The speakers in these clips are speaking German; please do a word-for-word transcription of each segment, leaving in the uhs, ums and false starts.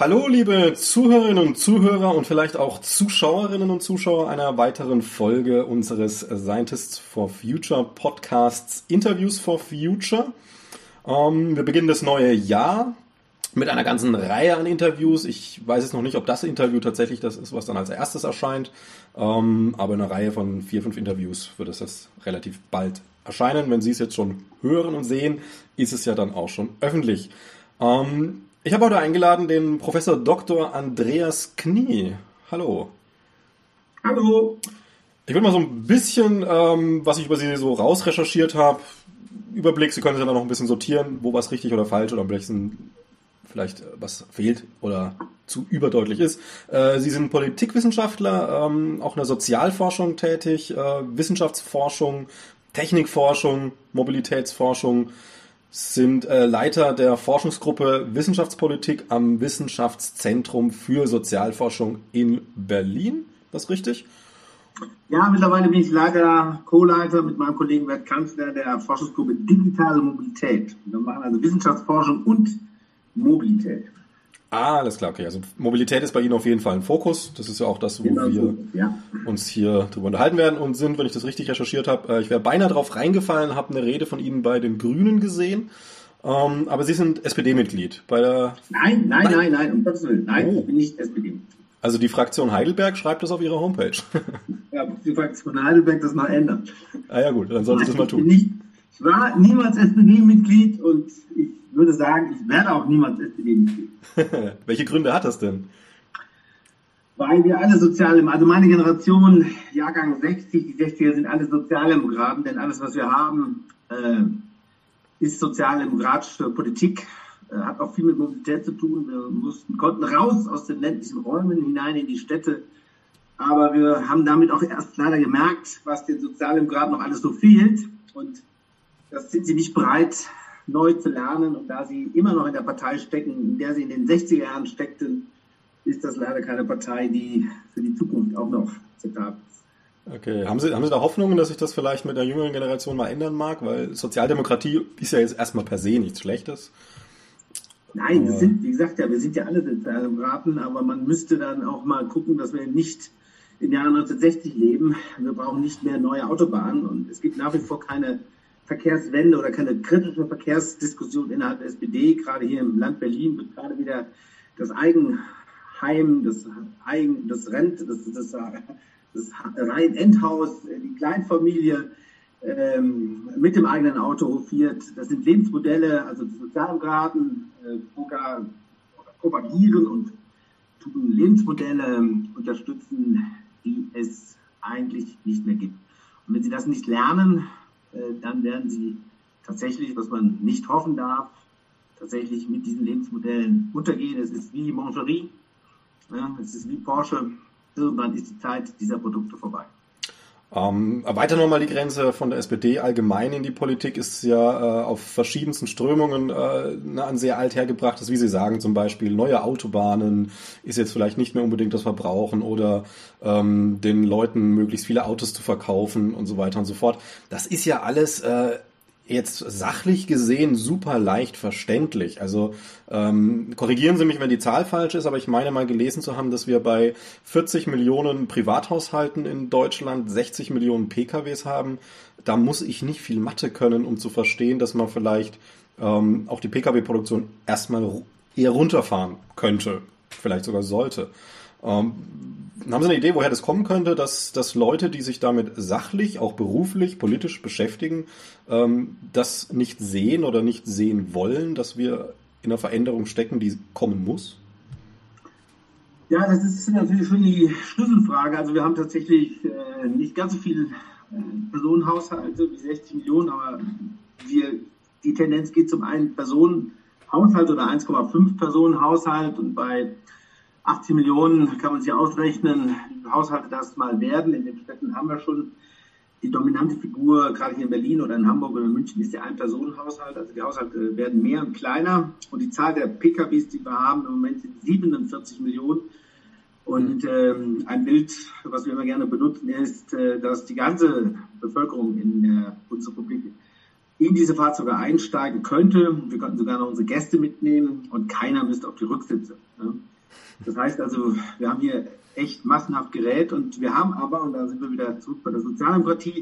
Hallo liebe Zuhörerinnen und Zuhörer und vielleicht auch Zuschauerinnen und Zuschauer einer weiteren Folge unseres Scientists for Future Podcasts Interviews for Future. Ähm, wir beginnen das neue Jahr mit einer ganzen Reihe an Interviews. Ich weiß jetzt noch nicht, ob das Interview tatsächlich das ist, was dann als erstes erscheint, ähm, aber eine Reihe von vier, fünf Interviews wird es jetzt relativ bald erscheinen. Wenn Sie es jetzt schon hören und sehen, ist es ja dann auch schon öffentlich. Ähm, Ich habe heute eingeladen den Professor Doktor Andreas Knie. Hallo. Hallo. Ich will mal so ein bisschen, ähm, was ich über Sie so rausrecherchiert habe, Überblick, Sie können es ja dann noch ein bisschen sortieren, wo was richtig oder falsch oder vielleicht, ein, vielleicht was fehlt oder zu überdeutlich ist. Äh, Sie sind Politikwissenschaftler, ähm, auch in der Sozialforschung tätig, äh, Wissenschaftsforschung, Technikforschung, Mobilitätsforschung, sind äh, Leiter der Forschungsgruppe Wissenschaftspolitik am Wissenschaftszentrum für Sozialforschung in Berlin. Das ist richtig? Ja, mittlerweile bin ich Leiter, Co-Leiter mit meinem Kollegen Bert Kanzler der Forschungsgruppe Digitale Mobilität. Wir machen also Wissenschaftsforschung und Mobilität. Ah, alles klar, okay. Also Mobilität ist bei Ihnen auf jeden Fall ein Fokus. Das ist ja auch das, wo Genau, wir ja. uns hier drüber unterhalten werden und sind, wenn ich das richtig recherchiert habe. Ich wäre beinahe drauf reingefallen, habe eine Rede von Ihnen bei den Grünen gesehen. Ähm, aber Sie sind S P D-Mitglied bei der... Nein, nein, nein, nein, nein, um Gottes Willen. Nein, Oh. ich bin nicht S P D-Mitglied. Also die Fraktion Heidelberg schreibt das auf ihrer Homepage. Ja, die Fraktion Heidelberg das mal ändern. Ah ja gut, dann sollte ich das mal Ich bin tun. nicht, ich war niemals S P D-Mitglied und ich würde sagen, ich werde auch niemals S P D-Mitglied. Welche Gründe hat das denn? Weil wir alle Sozialdemokraten, also meine Generation, Jahrgang sechzig, die sechziger sind alle Sozialdemokraten, denn alles, was wir haben, äh, ist sozialdemokratische Politik, äh, hat auch viel mit Mobilität zu tun. Wir mussten, konnten raus aus den ländlichen Räumen hinein in die Städte, aber wir haben damit auch erst leider gemerkt, was den Sozialdemokraten noch alles so fehlt, und das sind sie nicht bereit, neu zu lernen, und da sie immer noch in der Partei stecken, in der sie in den sechziger Jahren steckten, ist das leider keine Partei, die für die Zukunft auch noch akzeptabel ist. Okay, haben Sie, haben Sie da Hoffnungen, dass sich das vielleicht mit der jüngeren Generation mal ändern mag? Weil Sozialdemokratie ist ja jetzt erstmal per se nichts Schlechtes. Nein, das sind, wie gesagt, ja, wir sind ja alle Sozialdemokraten, aber man müsste dann auch mal gucken, dass wir nicht im Jahre neunzehnhundertsechzig leben. Wir brauchen nicht mehr neue Autobahnen, und es gibt nach wie vor keine Verkehrswende oder keine kritische Verkehrsdiskussion innerhalb der S P D. Gerade hier im Land Berlin wird gerade wieder das Eigenheim, das Eigen, das Rent, das, das, das Reihen-Endhaus, die Kleinfamilie ähm, mit dem eigenen Auto hofiert. Das sind Lebensmodelle, also die Sozialdemokraten äh, propagieren und tun Lebensmodelle unterstützen, die es eigentlich nicht mehr gibt. Und wenn sie das nicht lernen, dann werden sie tatsächlich, was man nicht hoffen darf, tatsächlich mit diesen Lebensmodellen untergehen. Es ist wie Mangerie, ja, es ist wie Porsche. Irgendwann ist die Zeit dieser Produkte vorbei. Ähm, erweitern wir mal die Grenze von der S P D allgemein in die Politik, ist ja äh, auf verschiedensten Strömungen äh, ein sehr althergebrachtes, wie Sie sagen, zum Beispiel neue Autobahnen ist jetzt vielleicht nicht mehr unbedingt das Verbrauchen oder ähm, den Leuten möglichst viele Autos zu verkaufen und so weiter und so fort. Das ist ja alles äh, jetzt sachlich gesehen super leicht verständlich. Also ähm, korrigieren Sie mich, wenn die Zahl falsch ist, aber ich meine mal gelesen zu haben, dass wir bei vierzig Millionen Privathaushalten in Deutschland sechzig Millionen P K Ws haben. Da muss ich nicht viel Mathe können, um zu verstehen, dass man vielleicht ähm, auch die P K W-Produktion erstmal eher runterfahren könnte, vielleicht sogar sollte. Ähm, haben Sie eine Idee, woher das kommen könnte, dass, dass Leute, die sich damit sachlich, auch beruflich, politisch beschäftigen, ähm, das nicht sehen oder nicht sehen wollen, dass wir in einer Veränderung stecken, die kommen muss? Ja, das ist natürlich schon die Schlüsselfrage. Also wir haben tatsächlich äh, nicht ganz so viele äh, Personenhaushalte wie sechzig Millionen, aber wir, die Tendenz geht zum einen Personenhaushalt oder eins Komma fünf Personenhaushalt, und bei achtzig Millionen kann man sich ausrechnen, wie viele Haushalte das mal werden. In den Städten haben wir schon die dominante Figur, gerade hier in Berlin oder in Hamburg oder in München ist der Ein-Personen-Haushalt. Also die Haushalte werden mehr und kleiner, und die Zahl der P K Ws, die wir haben im Moment, sind siebenundvierzig Millionen. Und ähm, ein Bild, was wir immer gerne benutzen, ist, äh, dass die ganze Bevölkerung in der Bundesrepublik in diese Fahrzeuge einsteigen könnte. Wir könnten sogar noch unsere Gäste mitnehmen und keiner müsste auf die Rücksitze. Ne? Das heißt also, wir haben hier echt massenhaft Gerät und wir haben aber, und da sind wir wieder zurück bei der Sozialdemokratie,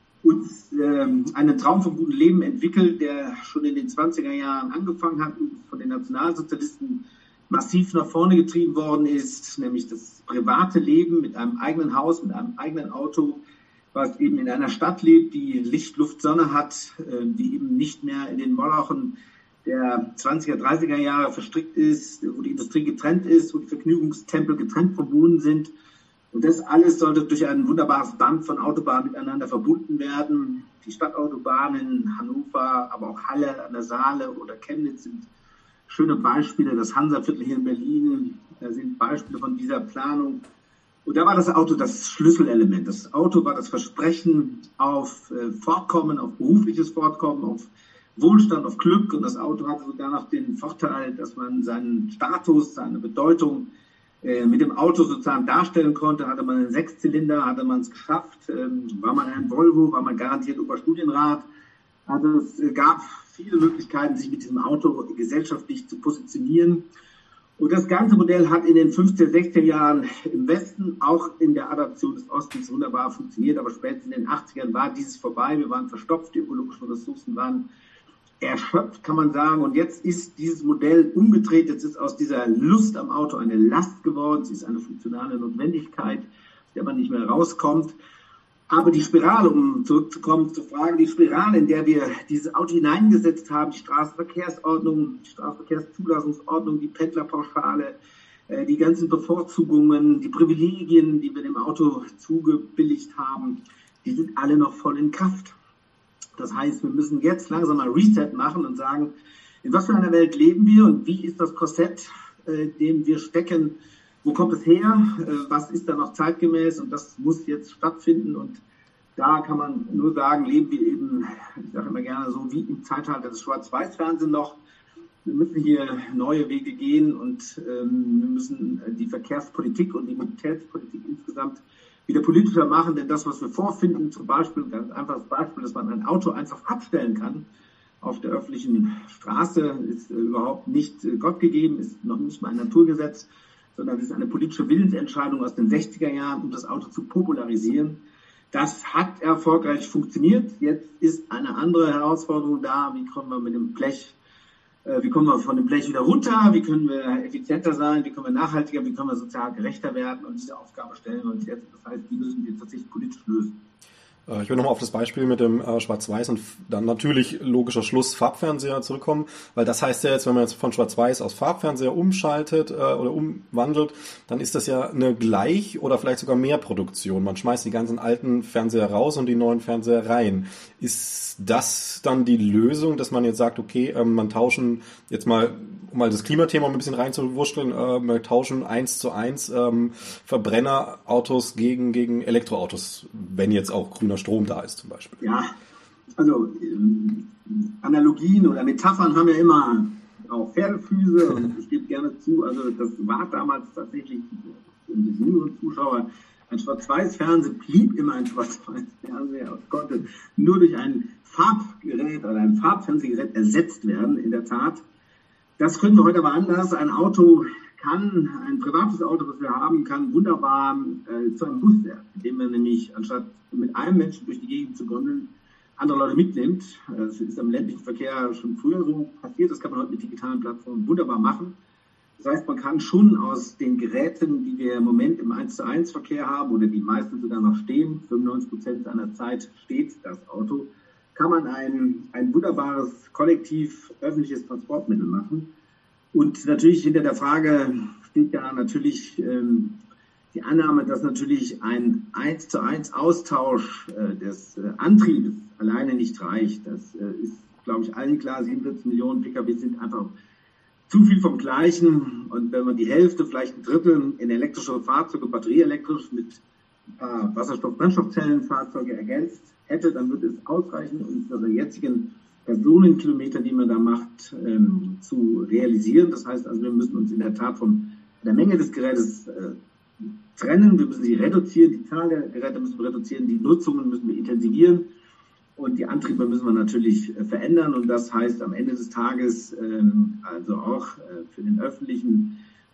uns ähm, einen Traum vom guten Leben entwickelt, der schon in den zwanziger Jahren angefangen hat und von den Nationalsozialisten massiv nach vorne getrieben worden ist, nämlich das private Leben mit einem eigenen Haus, mit einem eigenen Auto, was eben in einer Stadt lebt, die Licht, Luft, Sonne hat, äh, die eben nicht mehr in den Molochen der zwanziger, dreißiger Jahre verstrickt ist, wo die Industrie getrennt ist, wo die Vergnügungstempel getrennt verbunden sind. Und das alles sollte durch ein wunderbares Band von Autobahnen miteinander verbunden werden. Die Stadtautobahnen in Hannover, aber auch Halle an der Saale oder Chemnitz sind schöne Beispiele. Das Hansaviertel hier in Berlin sind Beispiele von dieser Planung. Und da war das Auto das Schlüsselelement. Das Auto war das Versprechen auf Fortkommen, auf berufliches Fortkommen, auf Wohlstand, auf Glück. Und das Auto hatte sogar noch den Vorteil, dass man seinen Status, seine Bedeutung mit dem Auto sozusagen darstellen konnte. Hatte man einen Sechszylinder, hatte man es geschafft, war man ein Volvo, war man garantiert Oberstudienrat. Also es gab viele Möglichkeiten, sich mit diesem Auto gesellschaftlich zu positionieren. Und das ganze Modell hat in den fünfziger, sechziger Jahren im Westen, auch in der Adaption des Ostens wunderbar funktioniert, aber spätestens in den achtzigern war dieses vorbei. Wir waren verstopft, die ökologischen Ressourcen waren erschöpft, kann man sagen. Und jetzt ist dieses Modell umgedreht. Jetzt ist aus dieser Lust am Auto eine Last geworden. Es ist eine funktionale Notwendigkeit, aus der man nicht mehr rauskommt. Aber die Spirale, um zurückzukommen zur Frage, die Spirale, in der wir dieses Auto hineingesetzt haben, die Straßenverkehrsordnung, die Straßenverkehrszulassungsordnung, die Pendlerpauschale, die ganzen Bevorzugungen, die Privilegien, die wir dem Auto zugebilligt haben, die sind alle noch voll in Kraft. Das heißt, wir müssen jetzt langsam mal Reset machen und sagen, in was für einer Welt leben wir und wie ist das Korsett, äh, dem wir stecken, wo kommt es her, äh, was ist da noch zeitgemäß, und das muss jetzt stattfinden. Und da kann man nur sagen, leben wir eben, ich sage immer gerne so, wie im Zeitalter des Schwarz-Weiß-Fernsehens noch. Wir müssen hier neue Wege gehen und ähm, wir müssen die Verkehrspolitik und die Mobilitätspolitik insgesamt wieder politischer machen, denn das, was wir vorfinden, zum Beispiel, ein ganz einfaches Beispiel, dass man ein Auto einfach abstellen kann auf der öffentlichen Straße, ist äh, überhaupt nicht äh, Gott gegeben, ist noch nicht mal ein Naturgesetz, sondern ist eine politische Willensentscheidung aus den sechziger Jahren, um das Auto zu popularisieren. Das hat erfolgreich funktioniert. Jetzt ist eine andere Herausforderung da. Wie kommen wir mit dem Blech Wie kommen wir von dem Blech wieder runter? Wie können wir effizienter sein? Wie können wir nachhaltiger? Wie können wir sozial gerechter werden? Und diese Aufgabe stellen wir uns jetzt. Das heißt, die müssen wir tatsächlich politisch lösen. Ich will nochmal auf das Beispiel mit dem äh, Schwarz-Weiß und dann natürlich logischer Schluss Farbfernseher zurückkommen, weil das heißt ja jetzt, wenn man jetzt von Schwarz-Weiß aus Farbfernseher umschaltet äh, oder umwandelt, dann ist das ja eine Gleich- oder vielleicht sogar mehr Produktion. Man schmeißt die ganzen alten Fernseher raus und die neuen Fernseher rein. Ist das dann die Lösung, dass man jetzt sagt, okay, ähm, man tauschen jetzt mal, um mal das Klimathema ein bisschen reinzuwurschteln, äh, wir tauschen eins zu eins ähm, Verbrennerautos gegen, gegen Elektroautos, wenn jetzt auch grüner Strom da ist zum Beispiel. Ja, also ähm, Analogien oder Metaphern haben ja immer auch Pferdefüße und ich gebe gerne zu, also das war damals tatsächlich für die jüngeren Zuschauer ein Schwarz-Weiß-Fernsehen, blieb immer ein Schwarz-Weiß-Fernseher und konnte nur durch ein Farbgerät oder ein Farbfernsehgerät ersetzt werden, in der Tat. Das können wir heute aber anders. Ein Auto kann, ein privates Auto, das wir haben, kann wunderbar äh, zu einem Bus werden, indem man nämlich anstatt mit einem Menschen durch die Gegend zu gondeln, andere Leute mitnimmt. Das ist am ländlichen Verkehr schon früher so passiert. Das kann man heute mit digitalen Plattformen wunderbar machen. Das heißt, man kann schon aus den Geräten, die wir im Moment im eins zu eins Verkehr haben oder die meisten sogar noch stehen, fünfundneunzig Prozent seiner Zeit steht das Auto, kann man ein, ein wunderbares kollektiv öffentliches Transportmittel machen. Und natürlich hinter der Frage steht ja natürlich ähm, die Annahme, dass natürlich ein eins zu eins Austausch äh, des äh, Antriebes alleine nicht reicht. Das äh, ist, glaube ich, allen klar. siebenundvierzig Millionen Pkw sind einfach zu viel vom Gleichen. Und wenn man die Hälfte, vielleicht ein Drittel in elektrische Fahrzeuge, batterieelektrisch mit ein paar Wasserstoff-Brennstoffzellenfahrzeuge ergänzt hätte, dann würde es ausreichen, um unsere jetzigen Personenkilometer, die man da macht, ähm, zu realisieren. Das heißt also, wir müssen uns in der Tat von der Menge des Gerätes äh, trennen. Wir müssen sie reduzieren, die Zahl der Geräte müssen wir reduzieren, die Nutzungen müssen wir intensivieren und die Antriebe müssen wir natürlich äh, verändern. Und das heißt am Ende des Tages ähm, also auch äh, für den öffentlichen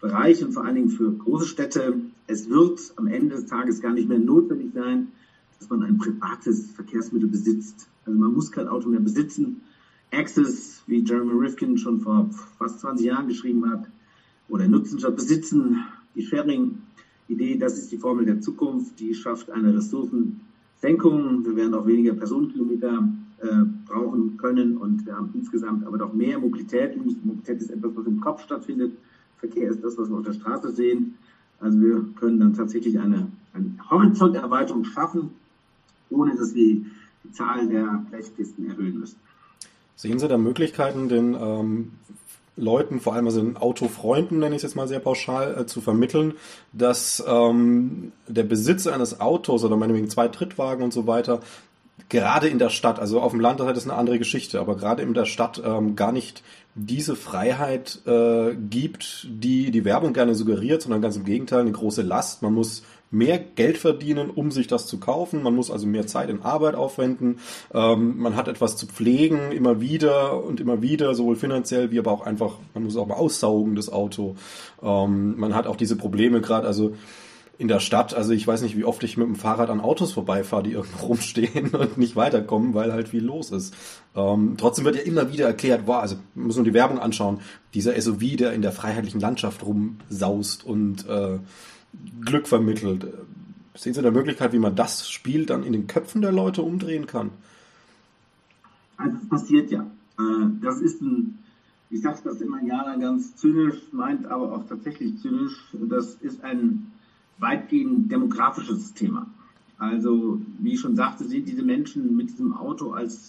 Bereich und vor allen Dingen für große Städte. Es wird am Ende des Tages gar nicht mehr notwendig sein, dass man ein privates Verkehrsmittel besitzt. Also man muss kein Auto mehr besitzen. Access, wie Jeremy Rifkin schon vor fast zwanzig Jahren geschrieben hat, oder nutzen statt besitzen, die Sharing-Idee, das ist die Formel der Zukunft, die schafft eine Ressourcensenkung. Wir werden auch weniger Personenkilometer äh, brauchen können und wir haben insgesamt aber doch mehr Mobilität. Mobilität ist etwas, was im Kopf stattfindet. Verkehr ist das, was wir auf der Straße sehen. Also wir können dann tatsächlich eine, eine Horizonterweiterung schaffen, ohne dass wir die Zahl der Blechkisten erhöhen müssen. Sehen Sie da Möglichkeiten, den ähm, Leuten, vor allem also den Autofreunden, nenne ich es jetzt mal sehr pauschal, äh, zu vermitteln, dass ähm, der Besitz eines Autos oder meinetwegen zwei Trittwagen und so weiter gerade in der Stadt, also auf dem Land ist das eine andere Geschichte, aber gerade in der Stadt ähm, gar nicht diese Freiheit äh, gibt, die die Werbung gerne suggeriert, sondern ganz im Gegenteil eine große Last. Man muss mehr Geld verdienen, um sich das zu kaufen. Man muss also mehr Zeit in Arbeit aufwenden. Ähm, man hat etwas zu pflegen, immer wieder und immer wieder, sowohl finanziell wie aber auch einfach, man muss auch mal aussaugen, das Auto. Ähm, man hat auch diese Probleme gerade, also in der Stadt, also ich weiß nicht, wie oft ich mit dem Fahrrad an Autos vorbeifahre, die irgendwo rumstehen und nicht weiterkommen, weil halt viel los ist. Ähm, trotzdem wird ja immer wieder erklärt, boah, also man muss nur die Werbung anschauen, dieser S U V, der in der freiheitlichen Landschaft rumsaust und äh, Glück vermittelt. Sehen Sie da Möglichkeit, wie man das Spiel dann in den Köpfen der Leute umdrehen kann? Also das passiert ja. Das ist ein, ich sage das immer gerne ganz zynisch, meint aber auch tatsächlich zynisch, das ist ein weitgehend demografisches Thema. Also, wie ich schon sagte, sind diese Menschen mit diesem Auto als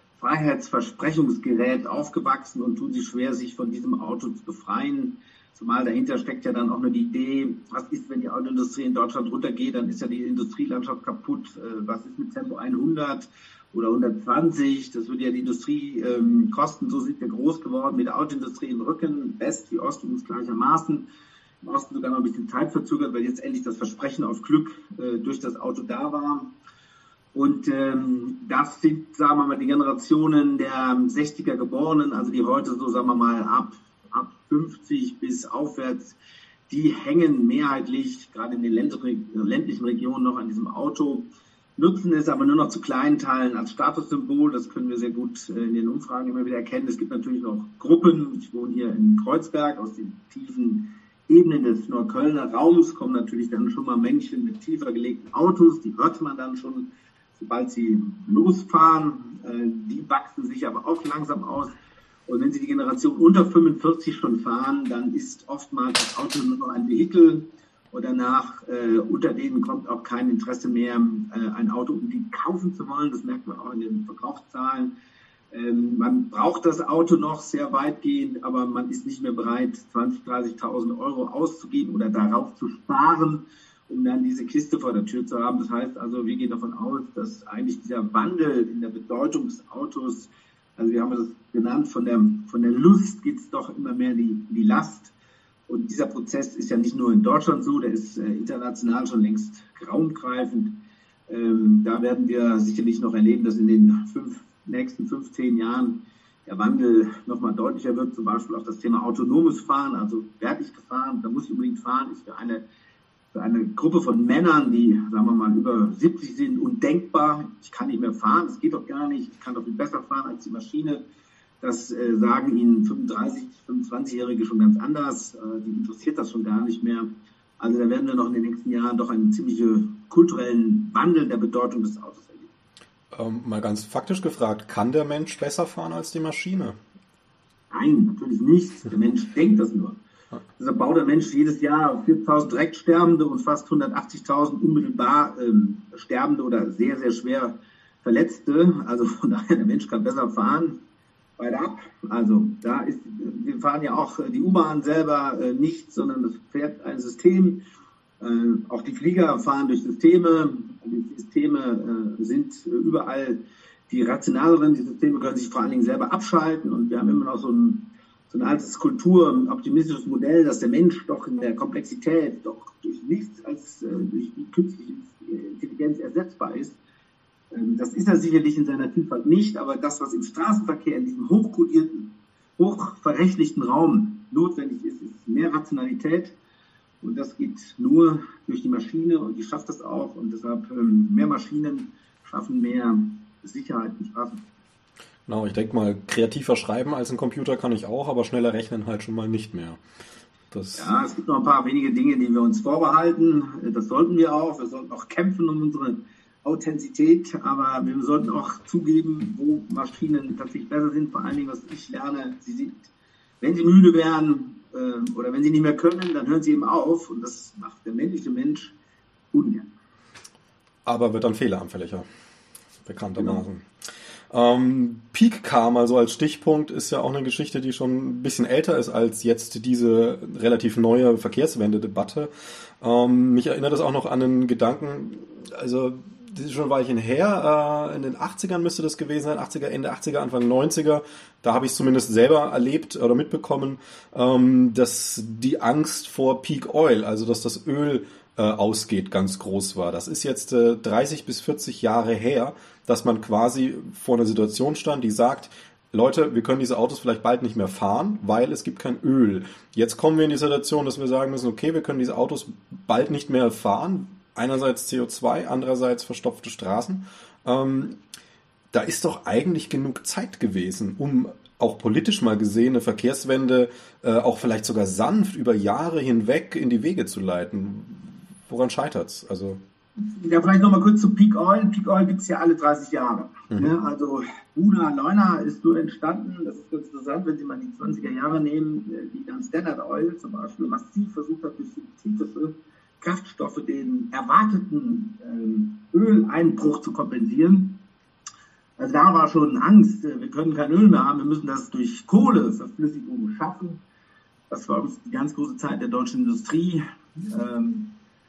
Freiheitsversprechungsgerät aufgewachsen und tun sich schwer, sich von diesem Auto zu befreien. Zumal dahinter steckt ja dann auch nur die Idee, was ist, wenn die Autoindustrie in Deutschland runtergeht, dann ist ja die Industrielandschaft kaputt. Was ist mit Tempo hundert oder hundertzwanzig? Das würde ja die Industrie ähm, kosten. So sind wir groß geworden mit der Autoindustrie im Rücken, West wie Ost uns gleichermaßen. Im Osten sogar noch ein bisschen Zeit verzögert, weil jetzt endlich das Versprechen auf Glück äh, durch das Auto da war. Und ähm, das sind, sagen wir mal, die Generationen der sechziger Geborenen, also die heute so, sagen wir mal, ab, ab fünfzig bis aufwärts, die hängen mehrheitlich, gerade in den ländlichen Regionen, noch an diesem Auto, nutzen es aber nur noch zu kleinen Teilen als Statussymbol. Das können wir sehr gut in den Umfragen immer wieder erkennen. Es gibt natürlich noch Gruppen. Ich wohne hier in Kreuzberg, aus den tiefen Ebenen des Neuköllner Raums kommen natürlich dann schon mal Männchen mit tiefer gelegten Autos. Die hört man dann schon, sobald sie losfahren. Die wachsen sich aber auch langsam aus. Und wenn sie die Generation unter fünfundvierzig schon fahren, dann ist oftmals das Auto nur noch ein Vehikel. Und danach, äh, unter denen kommt auch kein Interesse mehr, äh, ein Auto unbedingt kaufen zu wollen. Das merkt man auch in den Verkaufszahlen. Ähm, man braucht das Auto noch sehr weitgehend, aber man ist nicht mehr bereit, zwanzigtausend, dreißigtausend Euro auszugeben oder darauf zu sparen, um dann diese Kiste vor der Tür zu haben. Das heißt also, wir gehen davon aus, dass eigentlich dieser Wandel in der Bedeutung des Autos, also wir haben das genannt, von der, von der Lust geht es doch immer mehr in die, in die Last. Und dieser Prozess ist ja nicht nur in Deutschland so, der ist äh, international schon längst raumgreifend. Ähm, da werden wir sicherlich noch erleben, dass in den fünf, nächsten fünfzehn Jahren der Wandel nochmal deutlicher wird. Zum Beispiel auch das Thema autonomes Fahren, also werde ich gefahren, da muss ich unbedingt fahren, ist für eine, für eine Gruppe von Männern, die, sagen wir mal, über siebzig sind, undenkbar. Ich kann nicht mehr fahren, das geht doch gar nicht, ich kann doch viel besser fahren als die Maschine. Das äh, sagen Ihnen fünfunddreißig-, fünfundzwanzigjährige schon ganz anders. Äh, die interessiert das schon gar nicht mehr. Also da werden wir noch in den nächsten Jahren doch einen ziemlichen kulturellen Wandel der Bedeutung des Autos erleben. Ähm, mal ganz faktisch gefragt, kann der Mensch besser fahren als die Maschine? Nein, natürlich nicht. Der Mensch denkt das nur. Deshalb baut der Mensch jedes Jahr viertausend direkt Sterbende und fast hundertachtzigtausend unmittelbar ähm, Sterbende oder sehr, sehr schwer Verletzte. Also von daher, der Mensch kann besser fahren. Weiter ab. Also da ist, wir fahren ja auch die U-Bahn selber äh, nicht, sondern es fährt ein System. Äh, auch die Flieger fahren durch Systeme. Die Systeme äh, sind äh, überall die rationaleren. Die Systeme können sich vor allen Dingen selber abschalten und wir haben immer noch so ein, so ein altes Kultur, ein optimistisches Modell, dass der Mensch doch in der Komplexität doch durch nichts als äh, durch die künstliche Intelligenz ersetzbar ist. Das ist er sicherlich in seiner Vielfalt nicht, aber das, was im Straßenverkehr, in diesem hochkodierten, hochverrechtlichten Raum notwendig ist, ist mehr Rationalität. Und das geht nur durch die Maschine und die schafft das auch. Und deshalb ähm, mehr Maschinen schaffen mehr Sicherheit in Straßen. Genau, ich denke mal, kreativer schreiben als ein Computer kann ich auch, aber schneller rechnen halt schon mal nicht mehr. Das ja, es gibt noch ein paar wenige Dinge, die wir uns vorbehalten. Das sollten wir auch. Wir sollten auch kämpfen um unsere Authentizität, aber wir sollten auch zugeben, wo Maschinen tatsächlich besser sind. Vor allen Dingen, was ich lerne, sie sind, wenn sie müde werden äh, oder wenn sie nicht mehr können, dann hören sie eben auf. Und das macht der männliche Mensch ungern. Aber wird dann fehleranfälliger, bekanntermaßen. Genau. Ähm, Peak Karma, so als Stichpunkt, ist ja auch eine Geschichte, die schon ein bisschen älter ist als jetzt diese relativ neue Verkehrswende-Debatte. Ähm, mich erinnert das auch noch an einen Gedanken, also das ist schon ein Weilchen her, äh, in den achtzigern müsste das gewesen sein, achtziger, Ende achtziger, Anfang neunziger, da habe ich es zumindest selber erlebt oder mitbekommen, ähm, dass die Angst vor Peak Oil, also dass das Öl äh, ausgeht, ganz groß war. Das ist jetzt äh, dreißig bis vierzig Jahre her, dass man quasi vor einer Situation stand, die sagt, Leute, wir können diese Autos vielleicht bald nicht mehr fahren, weil es gibt kein Öl. Jetzt kommen wir in die Situation, dass wir sagen müssen, okay, wir können diese Autos bald nicht mehr fahren, einerseits C O zwei, andererseits verstopfte Straßen. Ähm, da ist doch eigentlich genug Zeit gewesen, um auch politisch mal gesehen eine Verkehrswende äh, auch vielleicht sogar sanft über Jahre hinweg in die Wege zu leiten. Woran scheitert's? Also ja, vielleicht nochmal kurz zu Peak Oil. Peak Oil gibt es ja alle dreißig Jahre. Mhm. Ne? Also Buna Leuna ist nur entstanden, das ist ganz interessant, wenn Sie mal die zwanziger Jahre nehmen, wie dann Standard Oil zum Beispiel massiv versucht hat, durch synthetische Kraftstoffe den erwarteten ähm, Öleinbruch zu kompensieren. Also da war schon Angst, wir können kein Öl mehr haben, wir müssen das durch Kohleverflüssigung schaffen. Das war uns die ganz große Zeit der deutschen Industrie, ähm,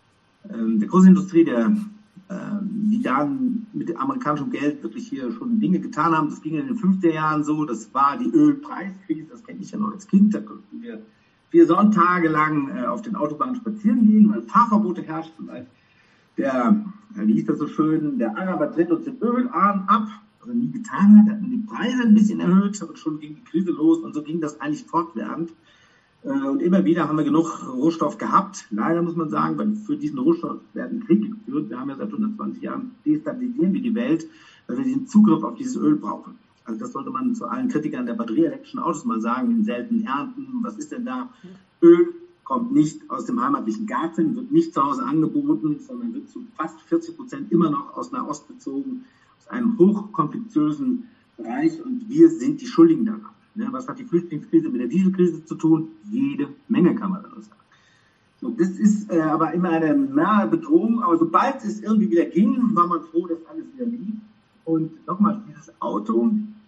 ähm, der Großindustrie, der, ähm, die dann mit amerikanischem Geld wirklich hier schon Dinge getan haben. Das ging in den fünfziger Jahren so, das war die Ölpreiskrise, das kenne ich ja noch als Kind, da konnten wir vier Sonntage lang äh, auf den Autobahnen spazieren gehen, weil Fahrverbote herrschten, weil der, äh, wie hieß das so schön, der Araber tritt uns den Ölarm ab, was er nie getan hat, hatten die Preise ein bisschen erhöht und schon ging die Krise los und so ging das eigentlich fortwährend. Äh, und immer wieder haben wir genug Rohstoff gehabt. Leider muss man sagen, weil für diesen Rohstoff werden Kriege geführt. Wir haben ja seit hundertzwanzig Jahren destabilisieren wir die Welt, weil wir den Zugriff auf dieses Öl brauchen. Also das sollte man zu allen Kritikern der batterieelektrischen Autos mal sagen, in seltenen Ernten. Was ist denn da? Öl kommt nicht aus dem heimatlichen Garten, wird nicht zu Hause angeboten, sondern wird zu fast vierzig Prozent immer noch aus Nahost bezogen, aus einem hochkompliziösen Bereich. Und wir sind die Schuldigen daran. Ne? Was hat die Flüchtlingskrise mit der Dieselkrise zu tun? Jede Menge, kann man da nur sagen. So, das ist äh, aber immer eine nahe Bedrohung. Aber sobald es irgendwie wieder ging, war man froh, dass alles wieder lief. Und nochmal, dieses Auto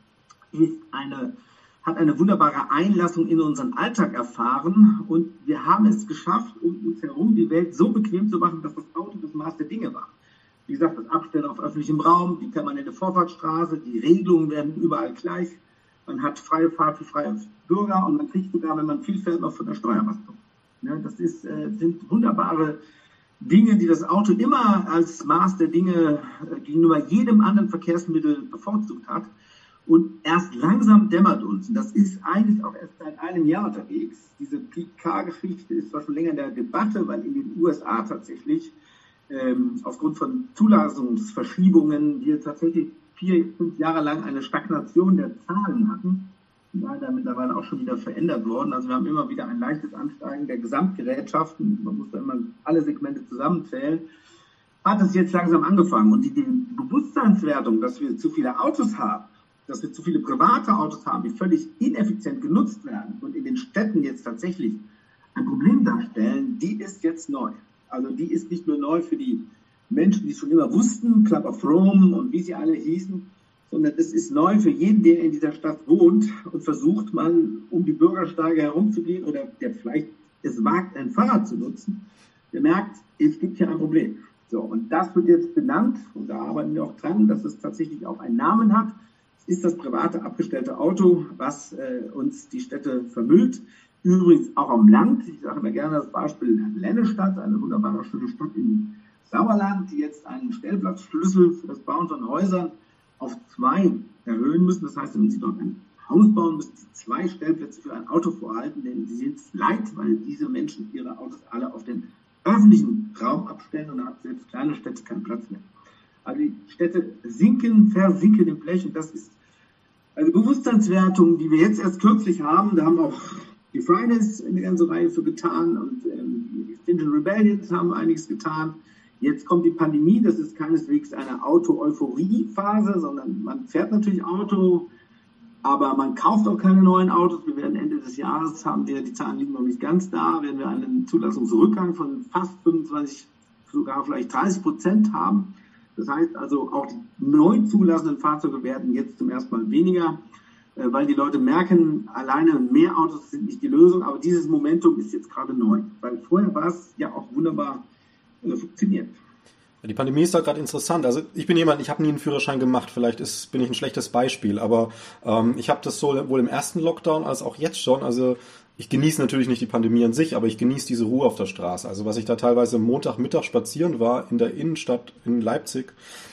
ist eine, hat eine wunderbare Einlassung in unseren Alltag erfahren und wir haben es geschafft, um uns herum die Welt so bequem zu machen, dass das Auto das Maß der Dinge war. Wie gesagt, das Abstellen auf öffentlichem Raum, die permanente Vorfahrtsstraße, die Regelungen werden überall gleich. Man hat freie Fahrt für freie Bürger und man kriegt sogar, wenn man viel fährt, noch von der Steuer was. Ja, das ist, äh, sind wunderbare Dinge, die das Auto immer als Maß der Dinge gegenüber jedem anderen Verkehrsmittel bevorzugt hat. Und erst langsam dämmert uns, und das ist eigentlich auch erst seit einem Jahr unterwegs, diese Peak-Car-Geschichte ist zwar schon länger in der Debatte, weil in den U S A tatsächlich ähm, aufgrund von Zulassungsverschiebungen wir tatsächlich vier, fünf Jahre lang eine Stagnation der Zahlen hatten. Die war da mittlerweile auch schon wieder verändert worden. Also wir haben immer wieder ein leichtes Ansteigen der Gesamtgerätschaften. Man muss da immer alle Segmente zusammenzählen. Hat es jetzt langsam angefangen. Und die, die Bewusstseinswertung, dass wir zu viele Autos haben, dass wir zu viele private Autos haben, die völlig ineffizient genutzt werden und in den Städten jetzt tatsächlich ein Problem darstellen, die ist jetzt neu. Also die ist nicht nur neu für die Menschen, die es schon immer wussten, Club of Rome und wie sie alle hießen, sondern es ist neu für jeden, der in dieser Stadt wohnt und versucht, mal um die Bürgersteige herumzugehen oder der vielleicht es wagt, ein Fahrrad zu nutzen, der merkt, es gibt hier ein Problem. So, und das wird jetzt benannt und da arbeiten wir auch dran, dass es tatsächlich auch einen Namen hat. Ist das private abgestellte Auto, was äh, uns die Städte vermüllt. Übrigens auch am Land. Ich sage immer gerne das Beispiel Lennestadt, eine wunderbare schöne Stadt im Sauerland, die jetzt einen Stellplatzschlüssel für das Bauen von Häusern auf zwei erhöhen müssen. Das heißt, wenn Sie dort ein Haus bauen, müssen sie zwei Stellplätze für ein Auto vorhalten, denn sie sind es leid, weil diese Menschen ihre Autos alle auf den öffentlichen Raum abstellen und da hat selbst kleine Städte keinen Platz mehr. Also die Städte sinken, versinken im Blech und das ist eine Bewusstseinswertung, die wir jetzt erst kürzlich haben. Da haben auch die Fridays eine ganze Reihe für getan und ähm, die Extinction Rebellions haben einiges getan. Jetzt kommt die Pandemie, das ist keineswegs eine Auto-Euphorie-Phase, sondern man fährt natürlich Auto, aber man kauft auch keine neuen Autos. Wir werden Ende des Jahres, haben wir, die Zahlen liegen noch nicht ganz da, werden wir einen Zulassungsrückgang von fast fünfundzwanzig, sogar vielleicht dreißig Prozent haben. Das heißt also, auch die neu zulassenden Fahrzeuge werden jetzt zum ersten Mal weniger, weil die Leute merken, alleine mehr Autos sind nicht die Lösung, aber dieses Momentum ist jetzt gerade neu, weil vorher war es ja auch wunderbar äh, funktioniert. Die Pandemie ist da gerade interessant. Also ich bin jemand, ich habe nie einen Führerschein gemacht, vielleicht ist, bin ich ein schlechtes Beispiel, aber ähm, ich habe das sowohl im ersten Lockdown als auch jetzt schon, also ich genieße natürlich nicht die Pandemie an sich, aber ich genieße diese Ruhe auf der Straße. Also was ich da teilweise Montagmittag spazieren war in der Innenstadt in Leipzig,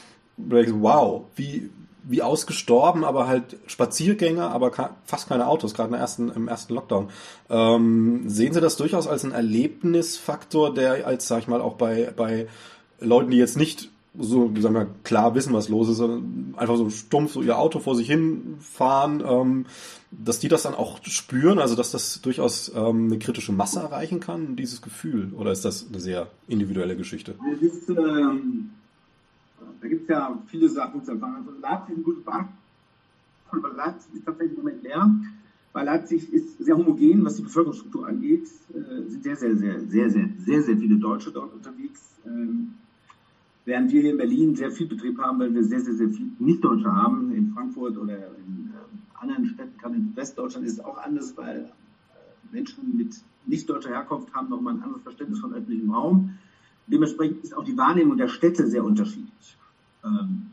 wow, wie wie ausgestorben, aber halt Spaziergänger, aber fast keine Autos, gerade im ersten, im ersten Lockdown. Ähm, sehen Sie das durchaus als einen Erlebnisfaktor, der als, sag ich mal, auch bei, bei Leuten, die jetzt nicht so, wie sagen wir, klar wissen, was los ist, sondern einfach so stumpf so ihr Auto vor sich hin fahren, ähm, dass die das dann auch spüren, also dass das durchaus ähm, eine kritische Masse erreichen kann, dieses Gefühl, oder ist das eine sehr individuelle Geschichte? Das ist, ähm Da gibt es ja viele Sachen zu erfahren. Also Leipzig ist ein gutes Beispiel, weil Leipzig ist tatsächlich im Moment leer, weil Leipzig ist sehr homogen, was die Bevölkerungsstruktur angeht. Es sind sehr, sehr, sehr, sehr, sehr, sehr, sehr viele Deutsche dort unterwegs. Ähm, während wir hier in Berlin sehr viel Betrieb haben, weil wir sehr, sehr, sehr viele Nicht-Deutsche haben. In Frankfurt oder in äh, anderen Städten, gerade in Westdeutschland ist es auch anders, weil äh, Menschen mit nicht-deutscher Herkunft haben nochmal ein anderes Verständnis von öffentlichem Raum. Dementsprechend ist auch die Wahrnehmung der Städte sehr unterschiedlich. Ähm,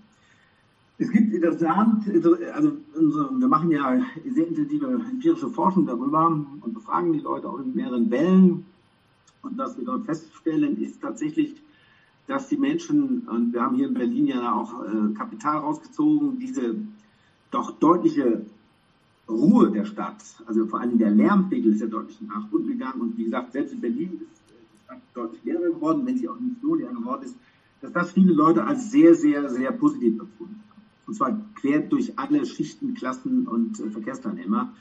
es gibt in das Land, also unsere, wir machen ja sehr intensive empirische Forschung darüber und befragen die Leute auch in mehreren Wellen. Und was wir dort feststellen, ist tatsächlich, dass die Menschen, und wir haben hier in Berlin ja auch äh, Kapital rausgezogen, diese doch deutliche Ruhe der Stadt, also vor allem der Lärmpegel ist ja deutlich nach unten gegangen. Und wie gesagt, selbst in Berlin ist die Stadt deutlich leerer geworden, wenn sie auch nicht so leer geworden ist, dass das viele Leute als sehr, sehr, sehr positiv empfunden haben. Und zwar quer durch alle Schichten, Klassen und äh, Verkehrsteilnehmer.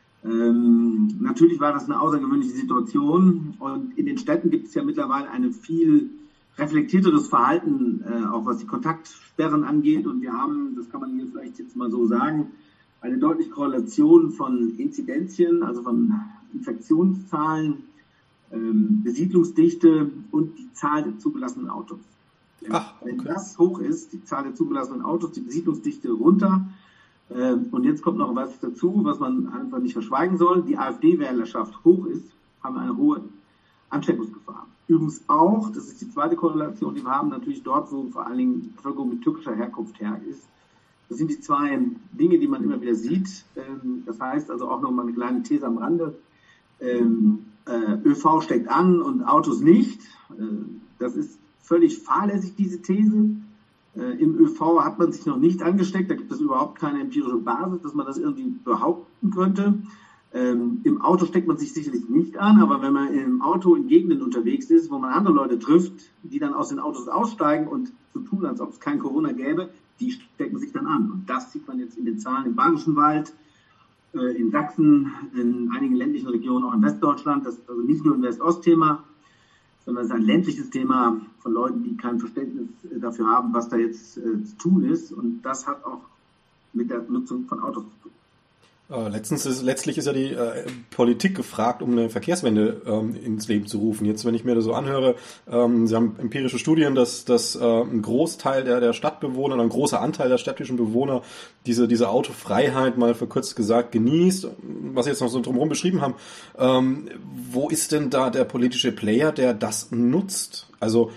Ähm, natürlich war das eine außergewöhnliche Situation und in den Städten gibt es ja mittlerweile ein viel reflektierteres Verhalten, äh, auch was die Kontaktsperren angeht. Und wir haben, das kann man hier vielleicht jetzt mal so sagen, eine deutliche Korrelation von Inzidenzien, also von Infektionszahlen, ähm, Besiedlungsdichte und die Zahl der zugelassenen Autos. Ach, okay. Wenn das hoch ist, die Zahl der zugelassenen Autos, die Besiedlungsdichte runter. Äh, und jetzt kommt noch was dazu, was man einfach nicht verschweigen soll. Die AfD-Wählerschaft hoch ist, haben wir eine hohe Ansteckungsgefahr. Übrigens auch, das ist die zweite Korrelation, die wir haben, natürlich dort, wo vor allen Dingen die Bevölkerung mit türkischer Herkunft her ist. Das sind die zwei Dinge, die man immer wieder sieht. Ähm, das heißt also auch nochmal eine kleine These am Rande. Ähm, äh, ÖV steckt an und Autos nicht. Äh, das ist völlig fahrlässig, diese These. Äh, Im ÖV hat man sich noch nicht angesteckt, da gibt es überhaupt keine empirische Basis, dass man das irgendwie behaupten könnte. Ähm, Im Auto steckt man sich sicherlich nicht an, aber wenn man im Auto in Gegenden unterwegs ist, wo man andere Leute trifft, die dann aus den Autos aussteigen und so tun, als ob es kein Corona gäbe, die stecken sich dann an. Und das sieht man jetzt in den Zahlen im Bayerischen Wald, äh, in Sachsen, in einigen ländlichen Regionen, auch in Westdeutschland. Das ist also nicht nur ein West-Ost-Thema, sondern es ist ein ländliches Thema von Leuten, die kein Verständnis dafür haben, was da jetzt äh, zu tun ist. Und das hat auch mit der Nutzung von Autos zu tun. Äh, letztens ist, letztlich ist ja die äh, Politik gefragt, um eine Verkehrswende ähm, ins Leben zu rufen. Jetzt, wenn ich mir das so anhöre, ähm, Sie haben empirische Studien, dass, dass äh, ein Großteil der, der Stadtbewohner oder ein großer Anteil der städtischen Bewohner diese, diese Autofreiheit mal verkürzt gesagt genießt, was Sie jetzt noch so drumherum beschrieben haben. Ähm, wo ist denn da der politische Player, der das nutzt? Also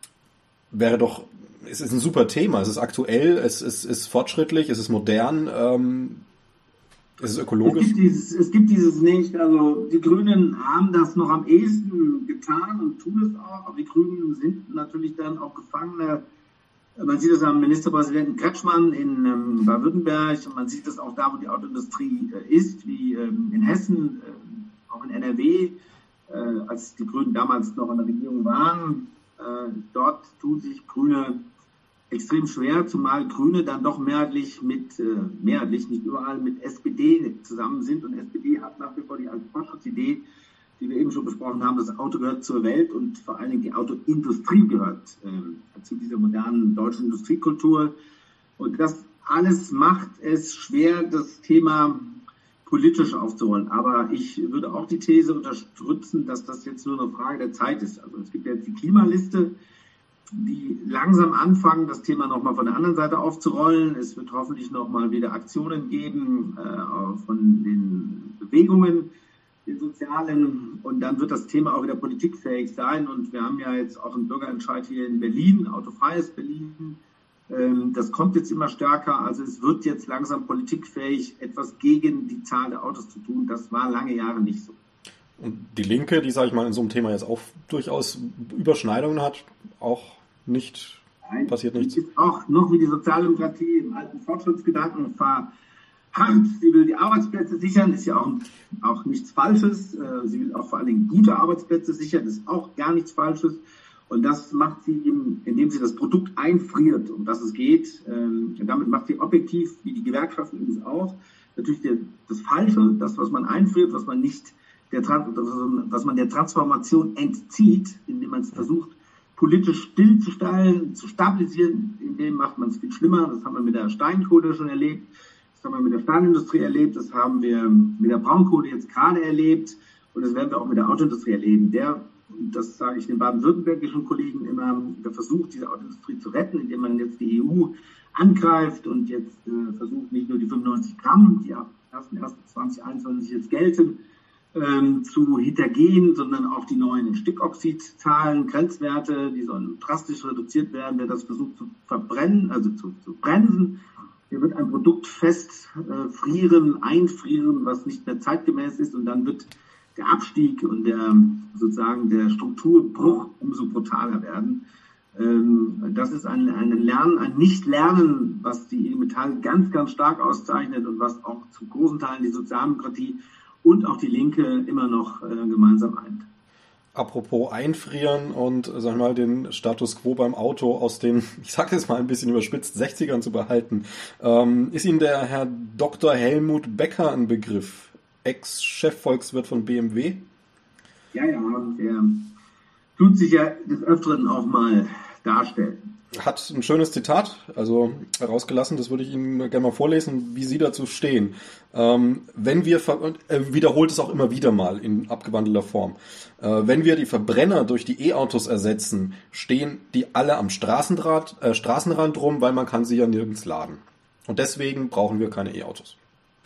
wäre doch, es ist ein super Thema, es ist aktuell, es ist, ist fortschrittlich, es ist modern, ähm, es ist ökologisch. Es gibt, dieses, es gibt dieses nicht. Also die Grünen haben das noch am ehesten getan und tun es auch. Aber die Grünen sind natürlich dann auch Gefangene Man sieht es am Ministerpräsidenten Kretschmann in ähm, Baden-Württemberg und man sieht es auch da, wo die Autoindustrie äh, ist, wie ähm, in Hessen, äh, auch in N R W, äh, als die Grünen damals noch in der Regierung waren. Äh, dort tun sich Grüne extrem schwer, zumal Grüne dann doch mehrheitlich mit, äh, mehrheitlich nicht überall mit S P D zusammen sind und S P D hat nach wie vor die alte Fortschrittsidee, die wir eben schon besprochen haben, das Auto gehört zur Welt und vor allen Dingen die Autoindustrie gehört äh, zu dieser modernen deutschen Industriekultur. Und das alles macht es schwer, das Thema politisch aufzurollen. Aber ich würde auch die These unterstützen, dass das jetzt nur eine Frage der Zeit ist. Also es gibt ja jetzt die Klimaliste, die langsam anfangen, das Thema nochmal von der anderen Seite aufzurollen. Es wird hoffentlich nochmal wieder Aktionen geben äh, von den Bewegungen, den sozialen, und dann wird das Thema auch wieder politikfähig sein. Und wir haben ja jetzt auch einen Bürgerentscheid hier in Berlin, autofreies Berlin. Ähm, das kommt jetzt immer stärker. Also es wird jetzt langsam politikfähig, etwas gegen die Zahl der Autos zu tun. Das war lange Jahre nicht so. Und die Linke, die, sage ich mal, in so einem Thema jetzt auch durchaus Überschneidungen hat, auch nicht, Nein, passiert nichts. Ist auch noch wie die Sozialdemokratie im alten Fortschrittsgedanken verharrt. Sie will die Arbeitsplätze sichern, ist ja auch, auch nichts Falsches. Sie will auch vor allen Dingen gute Arbeitsplätze sichern, ist auch gar nichts Falsches. Und das macht sie, indem sie das Produkt einfriert, um das es geht. Und damit macht sie objektiv, wie die Gewerkschaften übrigens auch, natürlich das Falsche, das, was man einfriert, was man nicht der, was man der Transformation entzieht, indem man es versucht, politisch stillzustellen, zu stabilisieren, indem macht man es viel schlimmer. Das haben wir mit der Steinkohle schon erlebt. Das haben wir mit der Stahlindustrie erlebt, das haben wir mit der Braunkohle jetzt gerade erlebt und das werden wir auch mit der Autoindustrie erleben. Der, das sage ich den baden-württembergischen Kollegen immer, der versucht, diese Autoindustrie zu retten, indem man jetzt die E U angreift und jetzt äh, versucht, nicht nur die fünfundneunzig Gramm, die ab erster erster zweitausendeinundzwanzig jetzt gelten, ähm, zu hintergehen, sondern auch die neuen Stickoxidzahlen, Grenzwerte, die sollen drastisch reduziert werden, wer das versucht zu verbrennen, also zu, zu bremsen. Hier wird ein Produkt fest äh, frieren, einfrieren, was nicht mehr zeitgemäß ist, und dann wird der Abstieg und der sozusagen der Strukturbruch umso brutaler werden. Ähm, das ist ein, ein Lernen, ein Nicht-Lernen, was die I G Metall ganz, ganz stark auszeichnet und was auch zu großen Teilen die Sozialdemokratie und auch die Linke immer noch äh, gemeinsam eint. Apropos einfrieren und, sag ich mal, den Status quo beim Auto aus den, ich sage jetzt mal ein bisschen überspitzt, sechzigern zu behalten. Ähm, ist Ihnen der Herr Doktor Helmut Becker ein Begriff? Ex-Chefvolkswirt von B M W? Ja, ja, der tut sich ja des Öfteren auch mal darstellen. Hat ein schönes Zitat, also herausgelassen, das würde ich Ihnen gerne mal vorlesen, wie Sie dazu stehen. Ähm, wenn wir, und er wiederholt es auch immer wieder mal in abgewandelter Form, äh, wenn wir die Verbrenner durch die E-Autos ersetzen, stehen die alle am Straßenrad, äh, Straßenrand rum, weil man kann sie ja nirgends laden. Und deswegen brauchen wir keine E-Autos.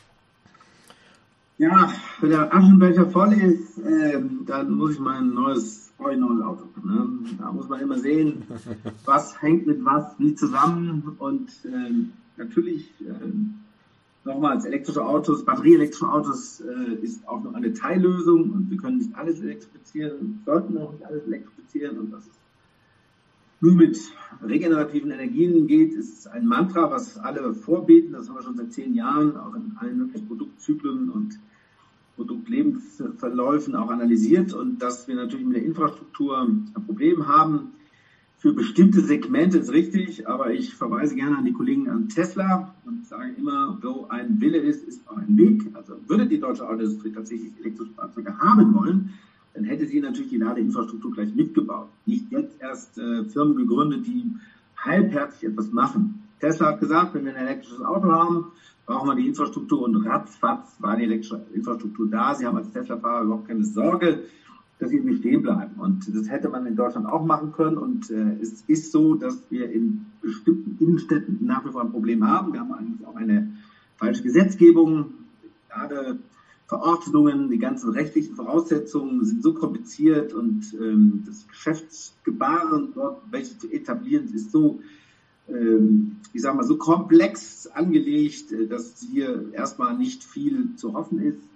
Ja, wenn der Aschenbecher voll ist, äh, dann muss ich mein neues ein neues Auto. Ne? Da muss man immer sehen, was hängt mit was wie zusammen. Und äh, natürlich äh, nochmals elektrische Autos, batterieelektrische Autos äh, ist auch noch eine Teillösung und wir können nicht alles elektrifizieren, sollten auch nicht alles elektrifizieren, und das ist nur mit regenerativen Energien geht, ist ein Mantra, was alle vorbeten. Das haben wir schon seit zehn Jahren, auch in allen möglichen Produktzyklen und Produktlebensverläufen auch analysiert, und dass wir natürlich mit der Infrastruktur ein Problem haben. Für bestimmte Segmente ist richtig, aber ich verweise gerne an die Kollegen an Tesla und sage immer, wo ein Wille ist, ist auch ein Weg. Also würde die deutsche Autoindustrie tatsächlich elektrische Fahrzeuge haben wollen, dann hätte sie natürlich die Ladeinfrastruktur gleich mitgebaut. Nicht jetzt erst äh, Firmen gegründet, die halbherzig etwas machen. Tesla hat gesagt, wenn wir ein elektrisches Auto haben, brauchen wir die Infrastruktur, und ratzfatz war die elektrische Infrastruktur da. Sie haben als Tesla-Fahrer überhaupt keine Sorge, dass sie nicht stehen bleiben. Und das hätte man in Deutschland auch machen können. Und äh, es ist so, dass wir in bestimmten Innenstädten nach wie vor ein Problem haben. Wir haben eigentlich auch eine falsche Gesetzgebung. Gerade Verordnungen, die ganzen rechtlichen Voraussetzungen sind so kompliziert, und ähm, das Geschäftsgebaren dort, welches zu etablieren, ist so ich sage mal, so komplex angelegt, dass hier erstmal nicht viel zu hoffen ist.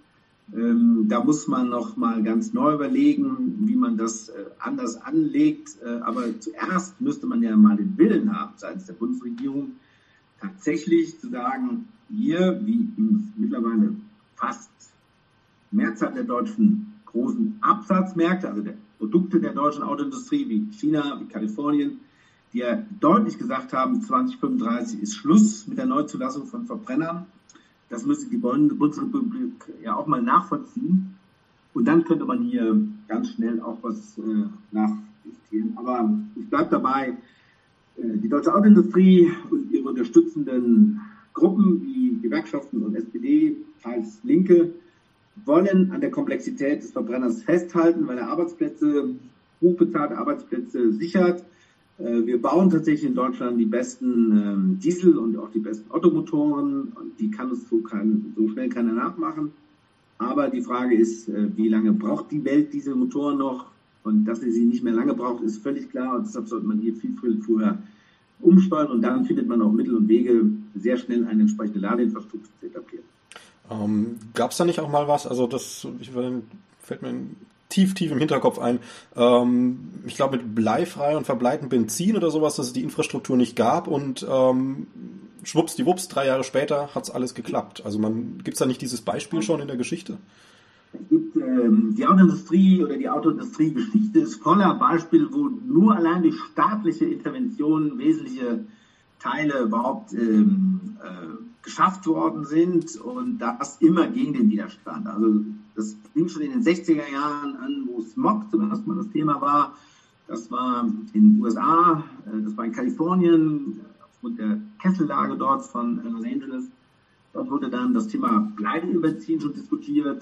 Ähm, da muss man noch mal ganz neu überlegen, wie man das äh, anders anlegt. Äh, aber zuerst müsste man ja mal den Willen haben, seitens der Bundesregierung, tatsächlich zu sagen, hier, wie mittlerweile fast Mehrzahl der deutschen großen Absatzmärkte, also der Produkte der deutschen Autoindustrie, wie China, wie Kalifornien, die ja deutlich gesagt haben, zwanzig fünfunddreißig ist Schluss mit der Neuzulassung von Verbrennern. Das müsste die Bundesrepublik ja auch mal nachvollziehen. Und dann könnte man hier ganz schnell auch was äh, nachjustieren. Aber ich bleibe dabei, äh, die deutsche Autoindustrie und ihre unterstützenden Gruppen wie Gewerkschaften und S P D, teils Linke, wollen an der Komplexität des Verbrenners festhalten, weil er Arbeitsplätze, hochbezahlte Arbeitsplätze sichert. Wir bauen tatsächlich in Deutschland die besten Diesel- und auch die besten Ottomotoren. Und die kann uns so, kein, so schnell keiner nachmachen. Aber die Frage ist, wie lange braucht die Welt diese Motoren noch? Und dass sie sie nicht mehr lange braucht, ist völlig klar. Und deshalb sollte man hier viel früher umsteuern. Und dann findet man auch Mittel und Wege, sehr schnell eine entsprechende Ladeinfrastruktur zu etablieren. Ähm, Gab es da nicht auch mal was, also das ich, fällt mir tief, tief im Hinterkopf ein, ähm, ich glaube mit bleifrei und verbleitem Benzin oder sowas, dass es die Infrastruktur nicht gab und ähm, schwuppsdiwupps, drei Jahre später hat es alles geklappt. Also man gibt es da nicht dieses Beispiel schon in der Geschichte? Es gibt ähm, die Autoindustrie oder die Autoindustrie-Geschichte ist voller Beispiele, wo nur allein durch staatliche Interventionen wesentliche Teile überhaupt ähm, äh, geschafft worden sind und das immer gegen den Widerstand. Also das fing schon in den sechziger Jahren an, wo Smog zum ersten Mal das Thema war. Das war in den U S A, das war in Kalifornien, aufgrund der Kessellage dort von Los Angeles. Dort wurde dann das Thema Bleiben im Benzin schon diskutiert.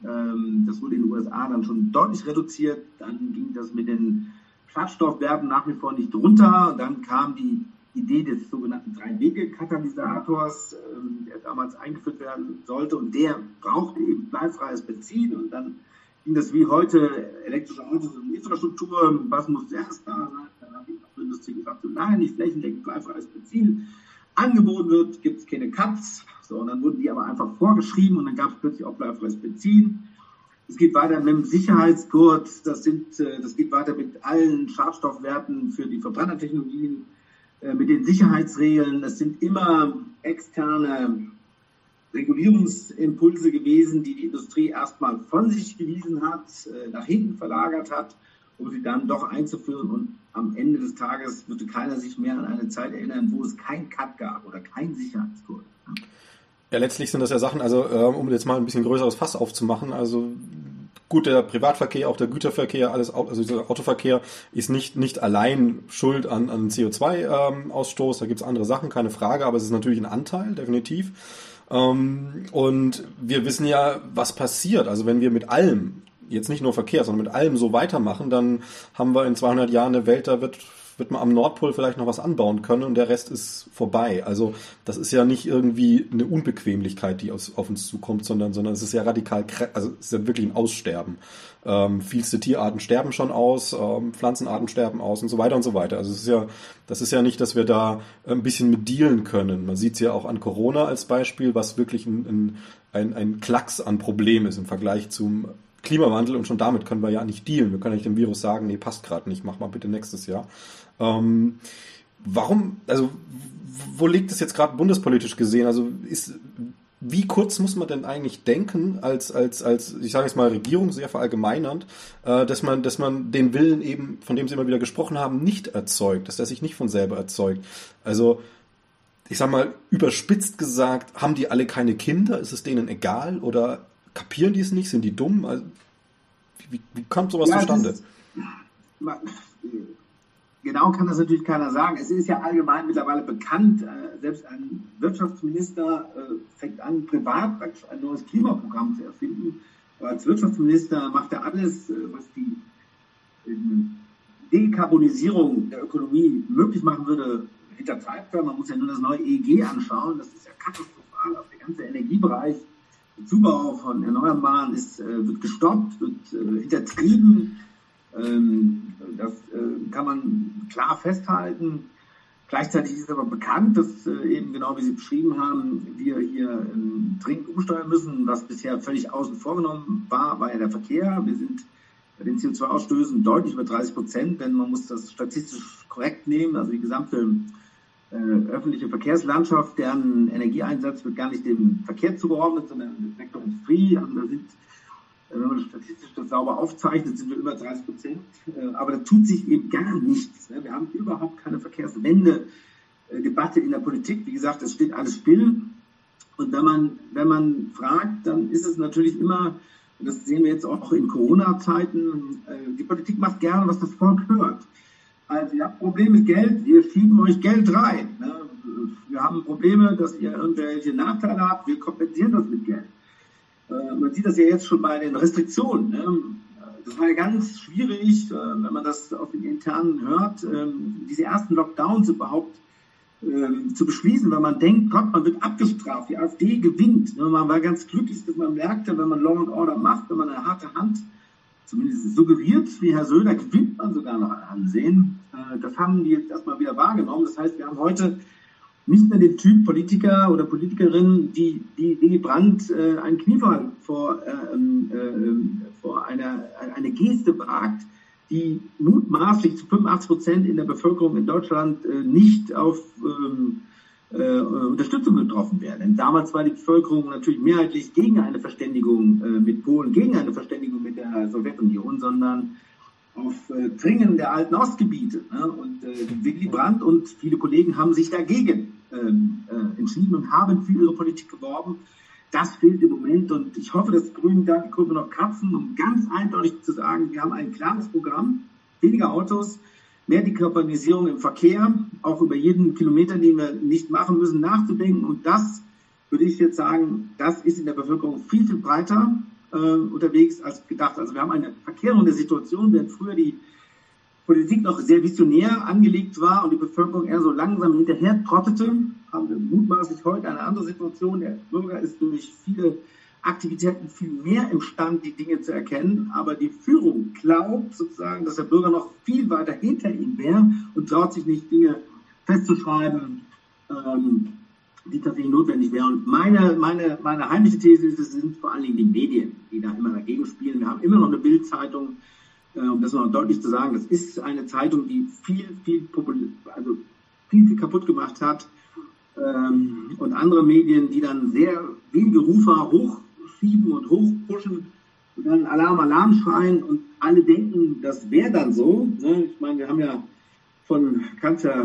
Das wurde in den U S A dann schon deutlich reduziert. Dann ging das mit den Schadstoffwerten nach wie vor nicht runter. Dann kam die Idee des sogenannten Drei-Wege-Katalysators, ähm, der damals eingeführt werden sollte und der brauchte eben bleifreies Benzin und dann ging das wie heute elektrische Autos und Infrastruktur, was muss zuerst da sein, dann hat die Autoindustrie gesagt, nein, nicht flächendeckend bleifreies Benzin angeboten wird, gibt es keine Cuts, so, und dann wurden die aber einfach vorgeschrieben und dann gab es plötzlich auch bleifreies Benzin. Es geht weiter mit dem Sicherheitsgurt, das, sind, das geht weiter mit allen Schadstoffwerten für die Verbrennertechnologien, mit den Sicherheitsregeln. Das sind immer externe Regulierungsimpulse gewesen, die die Industrie erstmal von sich gewiesen hat, nach hinten verlagert hat, um sie dann doch einzuführen. Und am Ende des Tages würde keiner sich mehr an eine Zeit erinnern, wo es kein Cut gab oder kein Sicherheitsgurt. Ja, letztlich sind das ja Sachen, also um jetzt mal ein bisschen größeres Fass aufzumachen, also gut, der Privatverkehr, auch der Güterverkehr, alles, also dieser Autoverkehr ist nicht, nicht allein schuld an, an C O zwei Ausstoß, da gibt es andere Sachen, keine Frage, aber es ist natürlich ein Anteil, definitiv. Und wir wissen ja, was passiert, also wenn wir mit allem, jetzt nicht nur Verkehr, sondern mit allem so weitermachen, dann haben wir in zweihundert Jahren eine Welt, da wird wird man am Nordpol vielleicht noch was anbauen können und der Rest ist vorbei. Also das ist ja nicht irgendwie eine Unbequemlichkeit, die aus, auf uns zukommt, sondern, sondern es ist ja radikal, also es ist ja wirklich ein Aussterben. Ähm, vielste Tierarten sterben schon aus, ähm, Pflanzenarten sterben aus und so weiter und so weiter. Also es ist ja, das ist ja nicht, dass wir da ein bisschen mit dealen können. Man sieht es ja auch an Corona als Beispiel, was wirklich ein, ein, ein Klacks an Problem ist im Vergleich zum Klimawandel und schon damit können wir ja nicht dealen. Wir können nicht dem Virus sagen, nee, passt gerade nicht, mach mal bitte nächstes Jahr. Ähm, warum, also wo liegt es jetzt gerade bundespolitisch gesehen? Also ist, wie kurz muss man denn eigentlich denken als, als, als ich sage jetzt mal Regierung, sehr verallgemeinernd, äh, dass man, dass man den Willen eben, von dem Sie immer wieder gesprochen haben, nicht erzeugt, dass der sich nicht von selber erzeugt. Also ich sag mal, überspitzt gesagt, haben die alle keine Kinder? Ist es denen egal oder kapieren die es nicht? Sind die dumm? Also, wie, wie kommt sowas ja, zustande? Ist, genau kann das natürlich keiner sagen. Es ist ja allgemein mittlerweile bekannt, äh, selbst ein Wirtschaftsminister äh, fängt an, privat ein neues Klimaprogramm zu erfinden. Aber als Wirtschaftsminister macht er alles, äh, was die äh, Dekarbonisierung der Ökonomie möglich machen würde, hintertreibt er. Man muss ja nur das neue E E G anschauen. Das ist ja katastrophal. Auch der ganze Energiebereich, der Zubau von Erneuerbaren ist, äh, wird gestoppt, wird äh, hintertrieben. Ähm, das äh, kann man klar festhalten. Gleichzeitig ist aber bekannt, dass äh, eben genau wie Sie beschrieben haben, wir hier ähm, dringend umsteuern müssen. Was bisher völlig außen vor genommen war, war ja der Verkehr. Wir sind bei den C O zwei Ausstößen deutlich über dreißig Prozent, denn man muss das statistisch korrekt nehmen. Also die gesamte äh, öffentliche Verkehrslandschaft, deren Energieeinsatz wird gar nicht dem Verkehr zugeordnet, sondern dem Sektor Industrie. Also da sind, wenn man statistisch das sauber aufzeichnet, sind wir über dreißig Prozent. Äh, aber da tut sich eben gar nichts. Ne? Wir haben überhaupt keine Verkehrswende. Debatte in der Politik. Wie gesagt, es steht alles still. Und wenn man, wenn man fragt, dann ist es natürlich immer, und das sehen wir jetzt auch in Corona-Zeiten, die Politik macht gerne, was das Volk hört. Also ihr habt Probleme mit Geld, wir schieben euch Geld rein. Wir haben Probleme, dass ihr irgendwelche Nachteile habt, wir kompensieren das mit Geld. Man sieht das ja jetzt schon bei den Restriktionen. Das war ja ganz schwierig, wenn man das auf den Internen hört, diese ersten Lockdowns überhaupt zu beschließen, weil man denkt, Gott, man wird abgestraft, die AfD gewinnt. Man war ganz glücklich, dass man merkte, wenn man Law and Order macht, wenn man eine harte Hand zumindest suggeriert, wie Herr Söder, gewinnt man sogar noch ein Ansehen. Das haben die jetzt erstmal wieder wahrgenommen. Das heißt, wir haben heute nicht mehr den Typ Politiker oder Politikerin, die, die Willy Brandt äh, einen Kniefall vor, äh, äh, vor einer eine Geste wagt, die mutmaßlich zu fünfundachtzig Prozent in der Bevölkerung in Deutschland äh, nicht auf ähm, äh, Unterstützung getroffen wäre. Denn damals war die Bevölkerung natürlich mehrheitlich gegen eine Verständigung äh, mit Polen, gegen eine Verständigung mit der Sowjetunion, sondern auf äh, Dringen der alten Ostgebiete. Ne? Und äh, Willy Brandt und viele Kollegen haben sich dagegen ähm, äh, entschieden und haben für ihre Politik geworben. Das fehlt im Moment und ich hoffe, dass die Grünen da die Kurve noch kratzen, um ganz eindeutig zu sagen, wir haben ein klares Programm, weniger Autos, mehr Dekarbonisierung im Verkehr, auch über jeden Kilometer, den wir nicht machen müssen, nachzudenken. Und das, würde ich jetzt sagen, das ist in der Bevölkerung viel, viel breiter äh, unterwegs als gedacht. Also wir haben eine verkehrende Situation, während früher die Politik noch sehr visionär angelegt war und die Bevölkerung eher so langsam hinterher trottete, haben wir mutmaßlich heute eine andere Situation. Der Bürger ist durch viele Aktivitäten viel mehr imstande, die Dinge zu erkennen, aber die Führung glaubt sozusagen, dass der Bürger noch viel weiter hinter ihm wäre und traut sich nicht, Dinge festzuschreiben, ähm, die tatsächlich notwendig wären. Und meine, meine, meine heimliche These ist, es sind vor allen Dingen die Medien, die da immer dagegen spielen. Wir haben immer noch eine Bild-Zeitung, um das noch deutlich zu sagen, das ist eine Zeitung, die viel, viel, also viel, viel kaputt gemacht hat. Und andere Medien, die dann sehr wenige Rufer hochschieben und hochpushen und dann Alarm, Alarm schreien und alle denken, das wäre dann so. Ich meine, wir haben ja von Kanzler,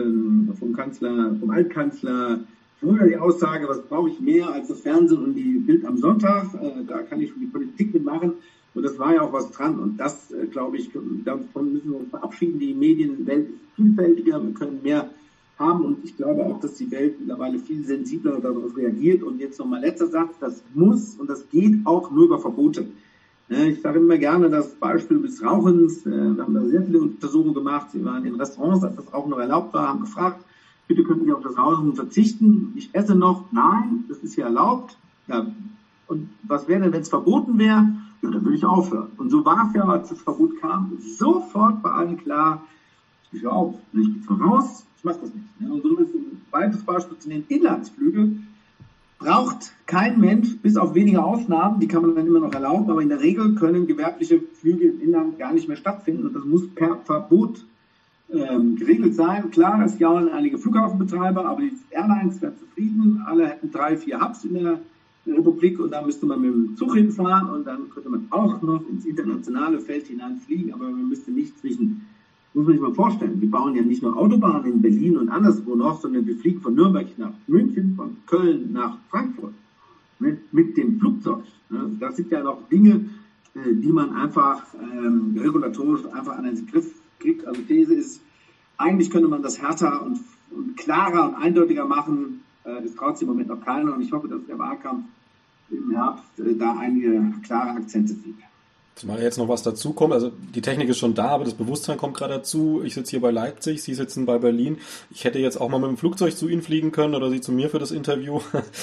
vom Kanzler, vom Altkanzler früher die Aussage, was brauche ich mehr als das Fernsehen und die Bild am Sonntag, da kann ich schon die Politik mitmachen. Und das war ja auch was dran. Und das, äh, glaube ich, davon müssen wir uns verabschieden. Die Medienwelt ist vielfältiger, wir können mehr haben. Und ich glaube auch, dass die Welt mittlerweile viel sensibler darauf reagiert. Und jetzt nochmal letzter Satz, das muss und das geht auch nur über Verbote. Äh, ich sage immer gerne das Beispiel des Rauchens. Äh, wir haben da sehr viele Untersuchungen gemacht. Sie waren in Restaurants, als das Rauchen noch erlaubt war, haben gefragt, bitte könnten Sie auf das Rauchen verzichten. Ich esse noch. Nein, das ist hier erlaubt. Ja. Und was wäre denn, wenn es verboten wäre? Ja, dann würde ich aufhören. Und so war es ja, als das Verbot kam, sofort bei allen klar, ich höre auf, ich gehe raus, ich mache das nicht. Und so ist ein weiteres Beispiel zu den Inlandsflügen. Braucht kein Mensch, bis auf wenige Ausnahmen, die kann man dann immer noch erlauben, aber in der Regel können gewerbliche Flüge im Inland gar nicht mehr stattfinden und das muss per Verbot ähm, geregelt sein. Klar, es jaulen einige Flughafenbetreiber, aber die Airlines werden zufrieden, alle hätten drei, vier Hubs in der Republik und da müsste man mit dem Zug hinfahren und dann könnte man auch noch ins internationale Feld hineinfliegen, aber man müsste nicht zwischen, muss man sich mal vorstellen, wir bauen ja nicht nur Autobahnen in Berlin und anderswo noch, sondern wir fliegen von Nürnberg nach München, von Köln nach Frankfurt mit, mit dem Flugzeug. Das sind ja noch Dinge, die man einfach ähm, regulatorisch einfach an den Griff kriegt. Also die These ist, eigentlich könnte man das härter und, und klarer und eindeutiger machen. Das traut sich im Moment noch keiner und ich hoffe, dass der Wahlkampf im Herbst da einige klare Akzente sieht. Zumal jetzt noch was dazu kommt, also die Technik ist schon da, aber das Bewusstsein kommt gerade dazu. Ich sitze hier bei Leipzig, Sie sitzen bei Berlin. Ich hätte jetzt auch mal mit dem Flugzeug zu Ihnen fliegen können oder Sie zu mir für das Interview.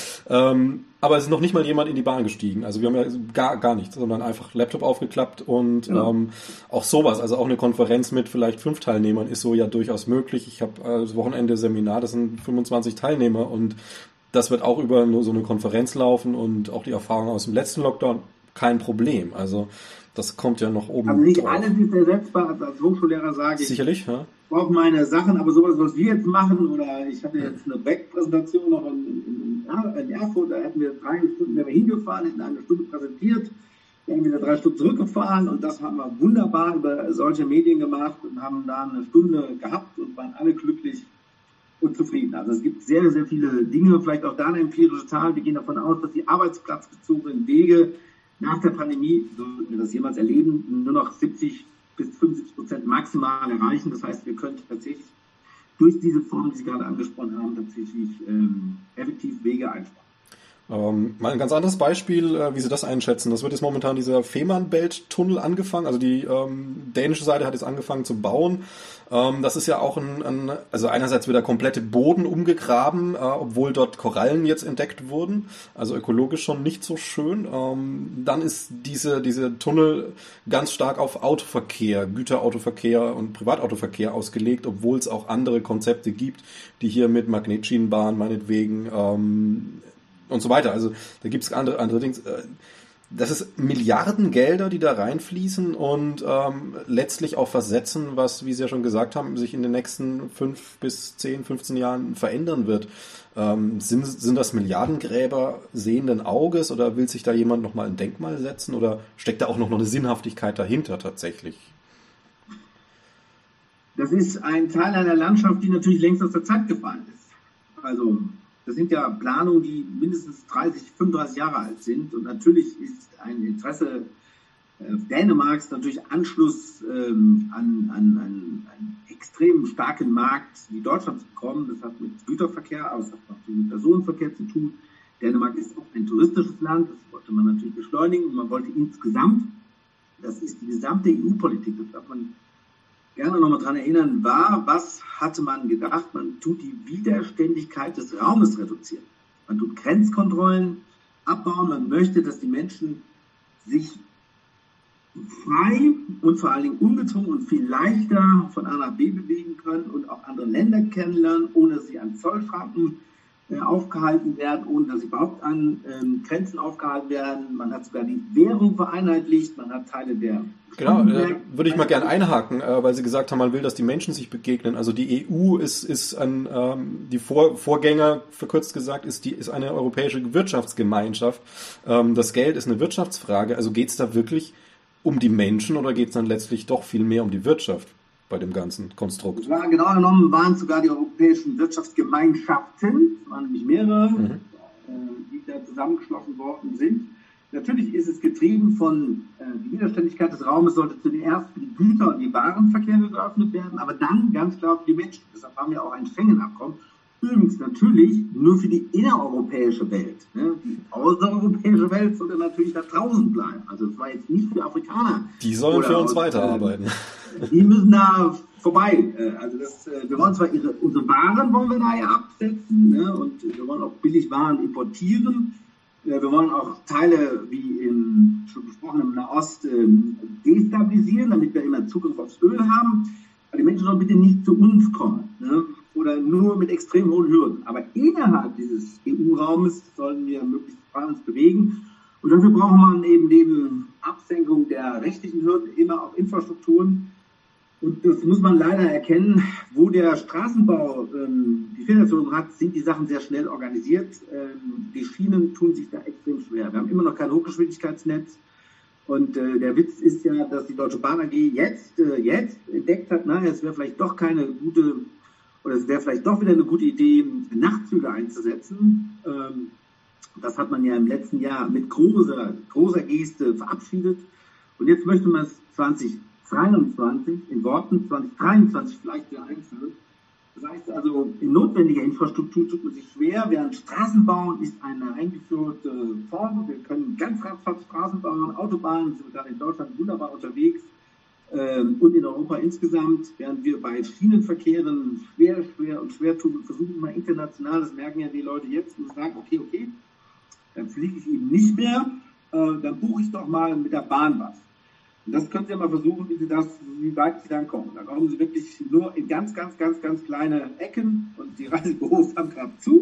ähm, aber es ist noch nicht mal jemand in die Bahn gestiegen. Also wir haben ja gar, gar nichts, sondern einfach Laptop aufgeklappt und ja. ähm, auch sowas. Also auch eine Konferenz mit vielleicht fünf Teilnehmern ist so ja durchaus möglich. Ich habe äh, das Wochenende Seminar, das sind fünfundzwanzig Teilnehmer und das wird auch über nur so eine Konferenz laufen und auch die Erfahrung aus dem letzten Lockdown, kein Problem. Also das kommt ja noch oben Also nicht drauf. alles ist ersetzbar. Also als Hochschullehrer sage ich, Sicherlich, ja. ich brauche meine Sachen, aber sowas, was wir jetzt machen, oder ich hatte jetzt eine Back-Präsentation noch in, in, in Erfurt, da hätten wir drei Stunden wären wir hingefahren, hätten eine Stunde präsentiert, dann haben wir wieder drei Stunden zurückgefahren und das haben wir wunderbar über solche Medien gemacht und haben da eine Stunde gehabt und waren alle glücklich und zufrieden. Also es gibt sehr, sehr viele Dinge, vielleicht auch da eine empirische Zahl. Wir gehen davon aus, dass die arbeitsplatzbezogenen Wege nach der Pandemie, sollten wir das jemals erleben, nur noch siebzig bis fünfundsiebzig Prozent maximal erreichen. Das heißt, wir können tatsächlich durch diese Form, die Sie gerade angesprochen haben, tatsächlich ähm, effektiv Wege einsparen. Ähm, mal ein ganz anderes Beispiel, äh, wie Sie das einschätzen. Das wird jetzt momentan dieser Fehmarnbelt-Tunnel angefangen. Also die ähm, dänische Seite hat jetzt angefangen zu bauen. Ähm, das ist ja auch ein, ein, also einerseits wird der komplette Boden umgegraben, äh, obwohl dort Korallen jetzt entdeckt wurden. Also ökologisch schon nicht so schön. Ähm, dann ist diese, diese Tunnel ganz stark auf Autoverkehr, Güterautoverkehr und Privatautoverkehr ausgelegt, obwohl es auch andere Konzepte gibt, die hier mit Magnetschienenbahn meinetwegen ähm, und so weiter. Also da gibt es andere, andere Dinge. Das ist Milliardengelder, die da reinfließen und ähm, letztlich auch versetzen, was, wie Sie ja schon gesagt haben, sich in den nächsten fünf bis zehn, fünfzehn Jahren verändern wird. Ähm, sind, sind das Milliardengräber sehenden Auges oder will sich da jemand nochmal ein Denkmal setzen oder steckt da auch noch eine Sinnhaftigkeit dahinter tatsächlich? Das ist ein Teil einer Landschaft, die natürlich längst aus der Zeit gefallen ist. Also das sind ja Planungen, die mindestens dreißig, fünfunddreißig Jahre alt sind. Und natürlich ist ein Interesse äh, Dänemarks natürlich Anschluss ähm, an, an, an einen extrem starken Markt wie Deutschland zu bekommen. Das hat mit Güterverkehr, aber es hat auch mit Personenverkehr zu tun. Dänemark ist auch ein touristisches Land. Das wollte man natürlich beschleunigen. Und man wollte insgesamt, das ist die gesamte E U-Politik, das darf man gerne nochmal daran erinnern, war, was hatte man gedacht? Man tut die Widerständigkeit des Raumes reduzieren. Man tut Grenzkontrollen abbauen. Man möchte, dass die Menschen sich frei und vor allen Dingen ungezwungen und viel leichter von A nach B bewegen können und auch andere Länder kennenlernen, ohne dass sie an Zollschranken äh, aufgehalten werden, ohne dass sie überhaupt an ähm, Grenzen aufgehalten werden. Man hat sogar die Währung vereinheitlicht. Man hat Teile der Genau, äh, würde ich mal gerne einhaken, äh, weil Sie gesagt haben, man will, dass die Menschen sich begegnen. Also die E U ist, ist ein, ähm, die Vor Vorgänger, verkürzt gesagt, ist, die, ist eine europäische Wirtschaftsgemeinschaft. Ähm, das Geld ist eine Wirtschaftsfrage. Also geht es da wirklich um die Menschen oder geht es dann letztlich doch viel mehr um die Wirtschaft bei dem ganzen Konstrukt? Ja, genau genommen waren es sogar die europäischen Wirtschaftsgemeinschaften, es waren nämlich mehrere, mhm. äh, die da zusammengeschlossen worden sind. Natürlich ist es getrieben von, äh, die Widerständigkeit des Raumes sollte zuerst für die Güter- und die Warenverkehre geöffnet werden, aber dann ganz klar für die Menschen. Deshalb haben wir auch ein Schengen-Abkommen. Übrigens natürlich nur für die innereuropäische Welt. Ne? Die außereuropäische Welt sollte natürlich da draußen bleiben. Also es war jetzt nicht für Afrikaner. Die sollen für uns aus, weiterarbeiten. Äh, die müssen da vorbei. Äh, also das, äh, wir wollen zwar ihre, unsere Waren wollen wir da ja absetzen, ne? Und wir wollen auch billig Waren importieren. Wir wollen auch Teile, wie in, schon besprochen, im Nahost ähm, destabilisieren, damit wir immer Zugriff aufs Öl haben. Aber die Menschen sollen bitte nicht zu uns kommen, ne? Oder nur mit extrem hohen Hürden. Aber innerhalb dieses E U-Raumes sollen wir möglichst frei uns bewegen. Und dafür braucht man eben neben Absenkung der rechtlichen Hürden immer auch Infrastrukturen. Und das muss man leider erkennen, wo der Straßenbau ähm, die Federführung hat, sind die Sachen sehr schnell organisiert. Ähm, die Schienen tun sich da extrem schwer. Wir haben immer noch kein Hochgeschwindigkeitsnetz. Und äh, der Witz ist ja, dass die Deutsche Bahn A G jetzt, äh, jetzt entdeckt hat, na, es wäre vielleicht doch keine gute, oder es wäre vielleicht doch wieder eine gute Idee, Nachtzüge einzusetzen. Ähm, das hat man ja im letzten Jahr mit großer, großer Geste verabschiedet. Und jetzt möchte man es zwanzig dreiundzwanzig, in Worten zwanzig dreiundzwanzig vielleicht wieder einführen. Das heißt also, in notwendiger Infrastruktur tut man sich schwer, während Straßenbau ist eine eingeführte Form. Wir können ganz ratzfatz Straßen bauen, Autobahnen, sind wir gerade in Deutschland wunderbar unterwegs ähm, und in Europa insgesamt, während wir bei Schienenverkehren schwer, schwer und schwer tun und versuchen mal international, das merken ja die Leute jetzt, und sagen, okay, okay, dann fliege ich eben nicht mehr, äh, dann buche ich doch mal mit der Bahn was. Und das können Sie ja mal versuchen, wie, Sie das, wie weit Sie dann kommen. Da kommen Sie wirklich nur in ganz, ganz, ganz, ganz kleine Ecken und die Reisebüros haben gerade zu.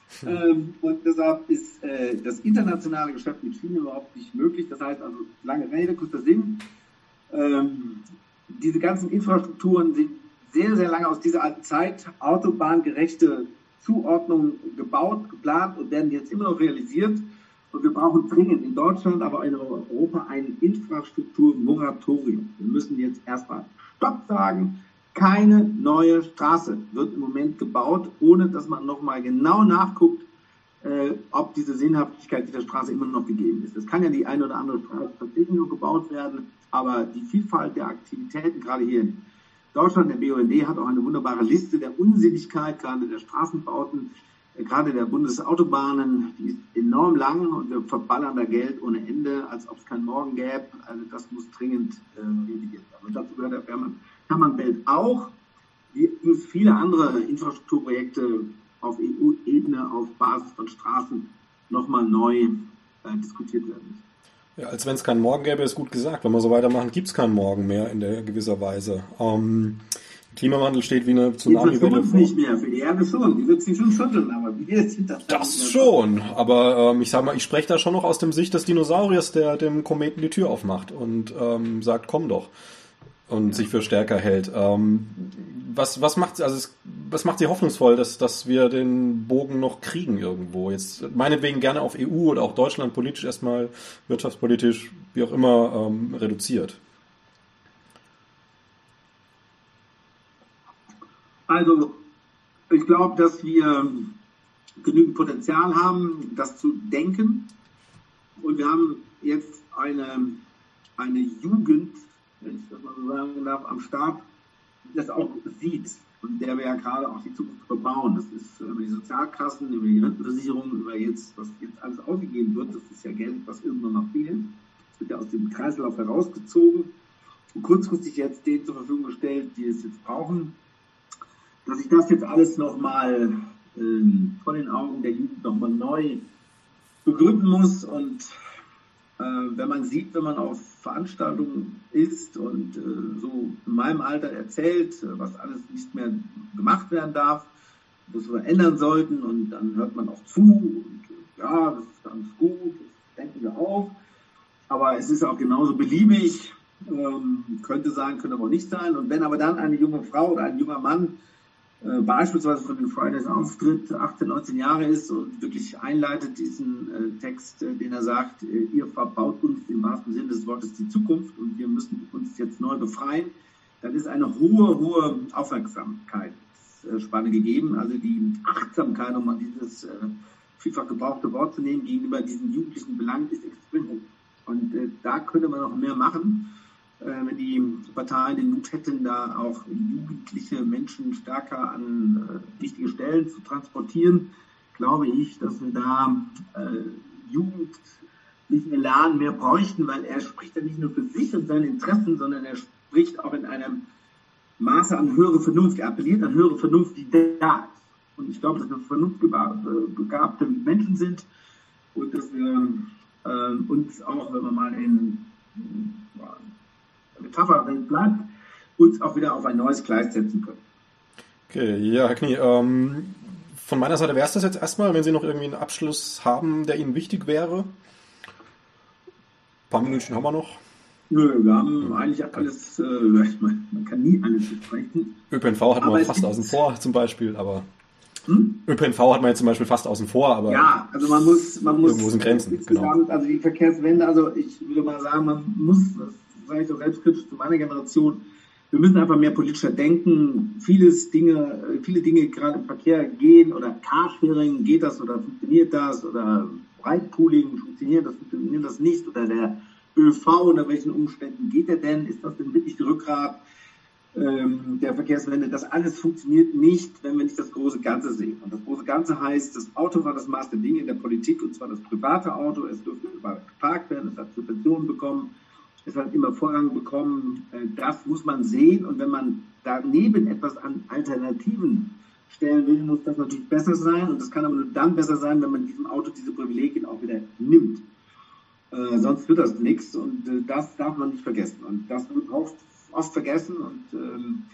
Ähm, und deshalb ist äh, das internationale Geschäft mit China überhaupt nicht möglich. Das heißt also, lange Rede, kurzer Sinn, ähm, diese ganzen Infrastrukturen sind sehr, sehr lange aus dieser alten Zeit, autobahngerechte Zuordnung gebaut, geplant und werden jetzt immer noch realisiert. Und wir brauchen dringend in Deutschland, aber in Europa ein Infrastrukturmoratorium. Wir müssen jetzt erstmal Stopp sagen. Keine neue Straße wird im Moment gebaut, ohne dass man nochmal genau nachguckt, äh, ob diese Sinnhaftigkeit dieser Straße immer noch gegeben ist. Es kann ja die eine oder andere Straße tatsächlich nur gebaut werden, aber die Vielfalt der Aktivitäten, gerade hier in Deutschland, der B U N D hat auch eine wunderbare Liste der Unsinnigkeit, gerade der Straßenbauten, äh, gerade der Bundesautobahnen, die ist enorm lang und wir verballern da Geld ohne Ende, als ob es keinen Morgen gäbe. Also das muss dringend äh, revidiert werden. Und dazu gehört der Fährmann. Hermannfeld auch, wie viele andere Infrastrukturprojekte auf E U-Ebene auf Basis von Straßen nochmal neu äh, diskutiert werden müssen. Ja, als wenn es keinen Morgen gäbe, ist gut gesagt. Wenn wir so weitermachen, gibt es keinen Morgen mehr in der gewisser Weise. Ähm, Klimawandel steht wie eine Tsunami-Welle vor. Nicht mehr, für die Erde schon, die wird sich schon schütteln, aber wir sind das. Das schon, aber ähm, ich sag mal, ich spreche da schon noch aus dem Sicht des Dinosauriers, der dem Kometen die Tür aufmacht und ähm, sagt, komm doch. Und ja. sich für stärker hält. Ähm, was, was macht, also es, was macht Sie hoffnungsvoll, dass, dass wir den Bogen noch kriegen irgendwo? Jetzt meinetwegen gerne auf E U oder auch Deutschland politisch erstmal, wirtschaftspolitisch, wie auch immer, ähm, reduziert. Also, ich glaube, dass wir genügend Potenzial haben, das zu denken. Und wir haben jetzt eine, eine Jugend, wenn ich das mal so sagen darf, am Start, das auch sieht und der wir ja gerade auch die Zukunft verbauen. Das ist über die Sozialkassen, über die Rentenversicherung, über jetzt, was jetzt alles ausgegeben wird, das ist ja Geld, was irgendwann noch fehlt. Das wird ja aus dem Kreislauf herausgezogen und kurzfristig jetzt denen zur Verfügung gestellt, die es jetzt brauchen. Dass ich das jetzt alles nochmal ähm, vor den Augen der Jugend nochmal neu begründen muss und wenn man sieht, wenn man auf Veranstaltungen ist und äh, so in meinem Alter erzählt, was alles nicht mehr gemacht werden darf, was wir ändern sollten und dann hört man auch zu und äh, ja, das ist ganz gut, das denken wir auch, aber es ist auch genauso beliebig, ähm, könnte sein, könnte aber auch nicht sein und wenn aber dann eine junge Frau oder ein junger Mann Äh, beispielsweise von den Fridays auftritt, achtzehn, neunzehn Jahre ist und wirklich einleitet diesen äh, Text, äh, den er sagt, äh, ihr verbaut uns im wahrsten Sinne des Wortes die Zukunft und wir müssen uns jetzt neu befreien, dann ist eine hohe, hohe Aufmerksamkeitsspanne gegeben, also die Achtsamkeit, um mal dieses äh, vielfach gebrauchte Wort zu nehmen, gegenüber diesen jugendlichen Belangen ist extrem hoch. Und äh, da könnte man noch mehr machen. Wenn die Parteien den Mut hätten, da auch jugendliche Menschen stärker an äh, wichtige Stellen zu transportieren, glaube ich, dass wir da äh, jugendlichen Elan mehr bräuchten, weil er spricht ja nicht nur für sich und seine Interessen, sondern er spricht auch in einem Maße an höhere Vernunft. Er appelliert an höhere Vernunft, die da ist. Und ich glaube, dass wir vernunftbegabte Menschen sind und dass wir äh, uns auch, wenn wir mal in äh, Metapher, wenn es bleibt, uns auch wieder auf ein neues Gleis setzen können. Okay, ja, Herr Knie, ähm, von meiner Seite wäre es das jetzt erstmal, wenn Sie noch irgendwie einen Abschluss haben, der Ihnen wichtig wäre. Ein paar Minuten haben wir noch. Nö, wir haben eigentlich alles, äh, man kann nie alles besprechen. ÖPNV hat man fast außen vor zum Beispiel, aber hm? ÖPNV hat man jetzt zum Beispiel fast außen vor, aber ja, also man muss, man muss irgendwo sind Grenzen, genau. Also die Verkehrswende, also ich würde mal sagen, man muss, das sage ich auch selbstkritisch zu meiner Generation, wir müssen einfach mehr politischer denken. Vieles Dinge, viele Dinge gerade im Verkehr gehen oder Carsharing, geht das oder funktioniert das oder Breitpooling, funktioniert das, funktioniert das nicht oder der ÖV, unter welchen Umständen geht er denn? Ist das denn wirklich die Rückgrat ähm, der Verkehrswende? Das alles funktioniert nicht, wenn wir nicht das große Ganze sehen. Und das große Ganze heißt, das Auto war das Maß der Dinge in der Politik und zwar das private Auto. Es durfte überall geparkt werden, es hat Subventionen bekommen. Es hat immer Vorrang bekommen, das muss man sehen und wenn man daneben etwas an Alternativen stellen will, muss das natürlich besser sein und das kann aber nur dann besser sein, wenn man diesem Auto diese Privilegien auch wieder nimmt. Äh, sonst wird das nichts und äh, das darf man nicht vergessen und das wird oft, oft vergessen und ähm,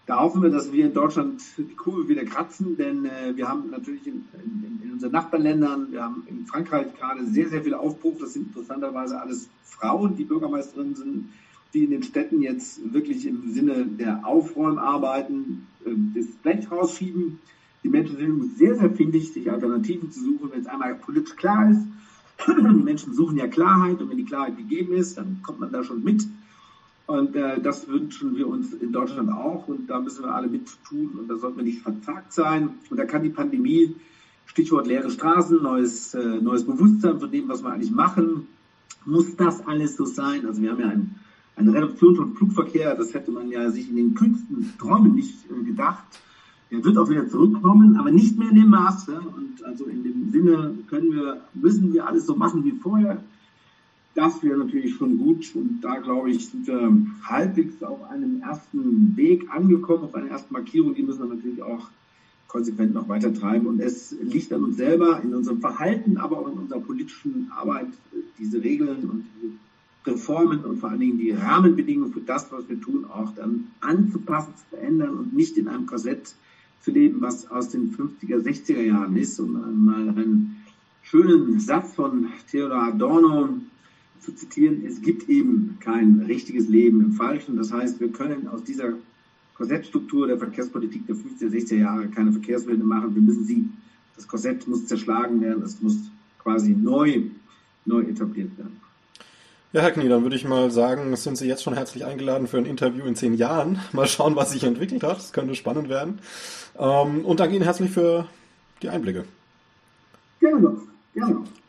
Da hoffen wir, dass wir in Deutschland die Kurve wieder kratzen, denn äh, wir haben natürlich in, in, in unseren Nachbarländern, wir haben in Frankreich gerade sehr, sehr viel Aufbruch. Das sind interessanterweise alles Frauen, die Bürgermeisterinnen sind, die in den Städten jetzt wirklich im Sinne der Aufräumarbeiten äh, das Blech rausschieben. Die Menschen sind sehr, sehr findig, sich Alternativen zu suchen, wenn es einmal politisch klar ist. Die Menschen suchen ja Klarheit und wenn die Klarheit gegeben ist, dann kommt man da schon mit. Und äh, das wünschen wir uns in Deutschland auch und da müssen wir alle mit tun und da sollten wir nicht verzagt sein. Und da kann die Pandemie, Stichwort leere Straßen, neues, äh, neues Bewusstsein von dem, was wir eigentlich machen, muss das alles so sein. Also wir haben ja ein, eine Reduktion von Flugverkehr, das hätte man ja sich in den kühnsten Träumen nicht äh, gedacht. Er wird auch wieder zurückkommen, aber nicht mehr in dem Maße. Und also in dem Sinne können wir, müssen wir alles so machen wie vorher. Das wäre natürlich schon gut und da, glaube ich, sind wir halbwegs auf einem ersten Weg angekommen, auf einer ersten Markierung. Die müssen wir natürlich auch konsequent noch weiter treiben. Und es liegt an uns selber, in unserem Verhalten, aber auch in unserer politischen Arbeit, diese Regeln und die Reformen und vor allen Dingen die Rahmenbedingungen für das, was wir tun, auch dann anzupassen, zu verändern und nicht in einem Korsett zu leben, was aus den fünfziger, sechziger Jahren ist. Und mal einen schönen Satz von Theodor Adorno zu zitieren, es gibt eben kein richtiges Leben im Falschen. Das heißt, wir können aus dieser Korsettstruktur der Verkehrspolitik der fünfziger, sechziger Jahre keine Verkehrswende machen. Wir müssen sie, das Korsett muss zerschlagen werden, es muss quasi neu, neu etabliert werden. Ja, Herr Knie, dann würde ich mal sagen, sind Sie jetzt schon herzlich eingeladen für ein Interview in zehn Jahren. Mal schauen, was sich entwickelt hat. Das könnte spannend werden. Und danke Ihnen herzlich für die Einblicke. Gerne, gerne.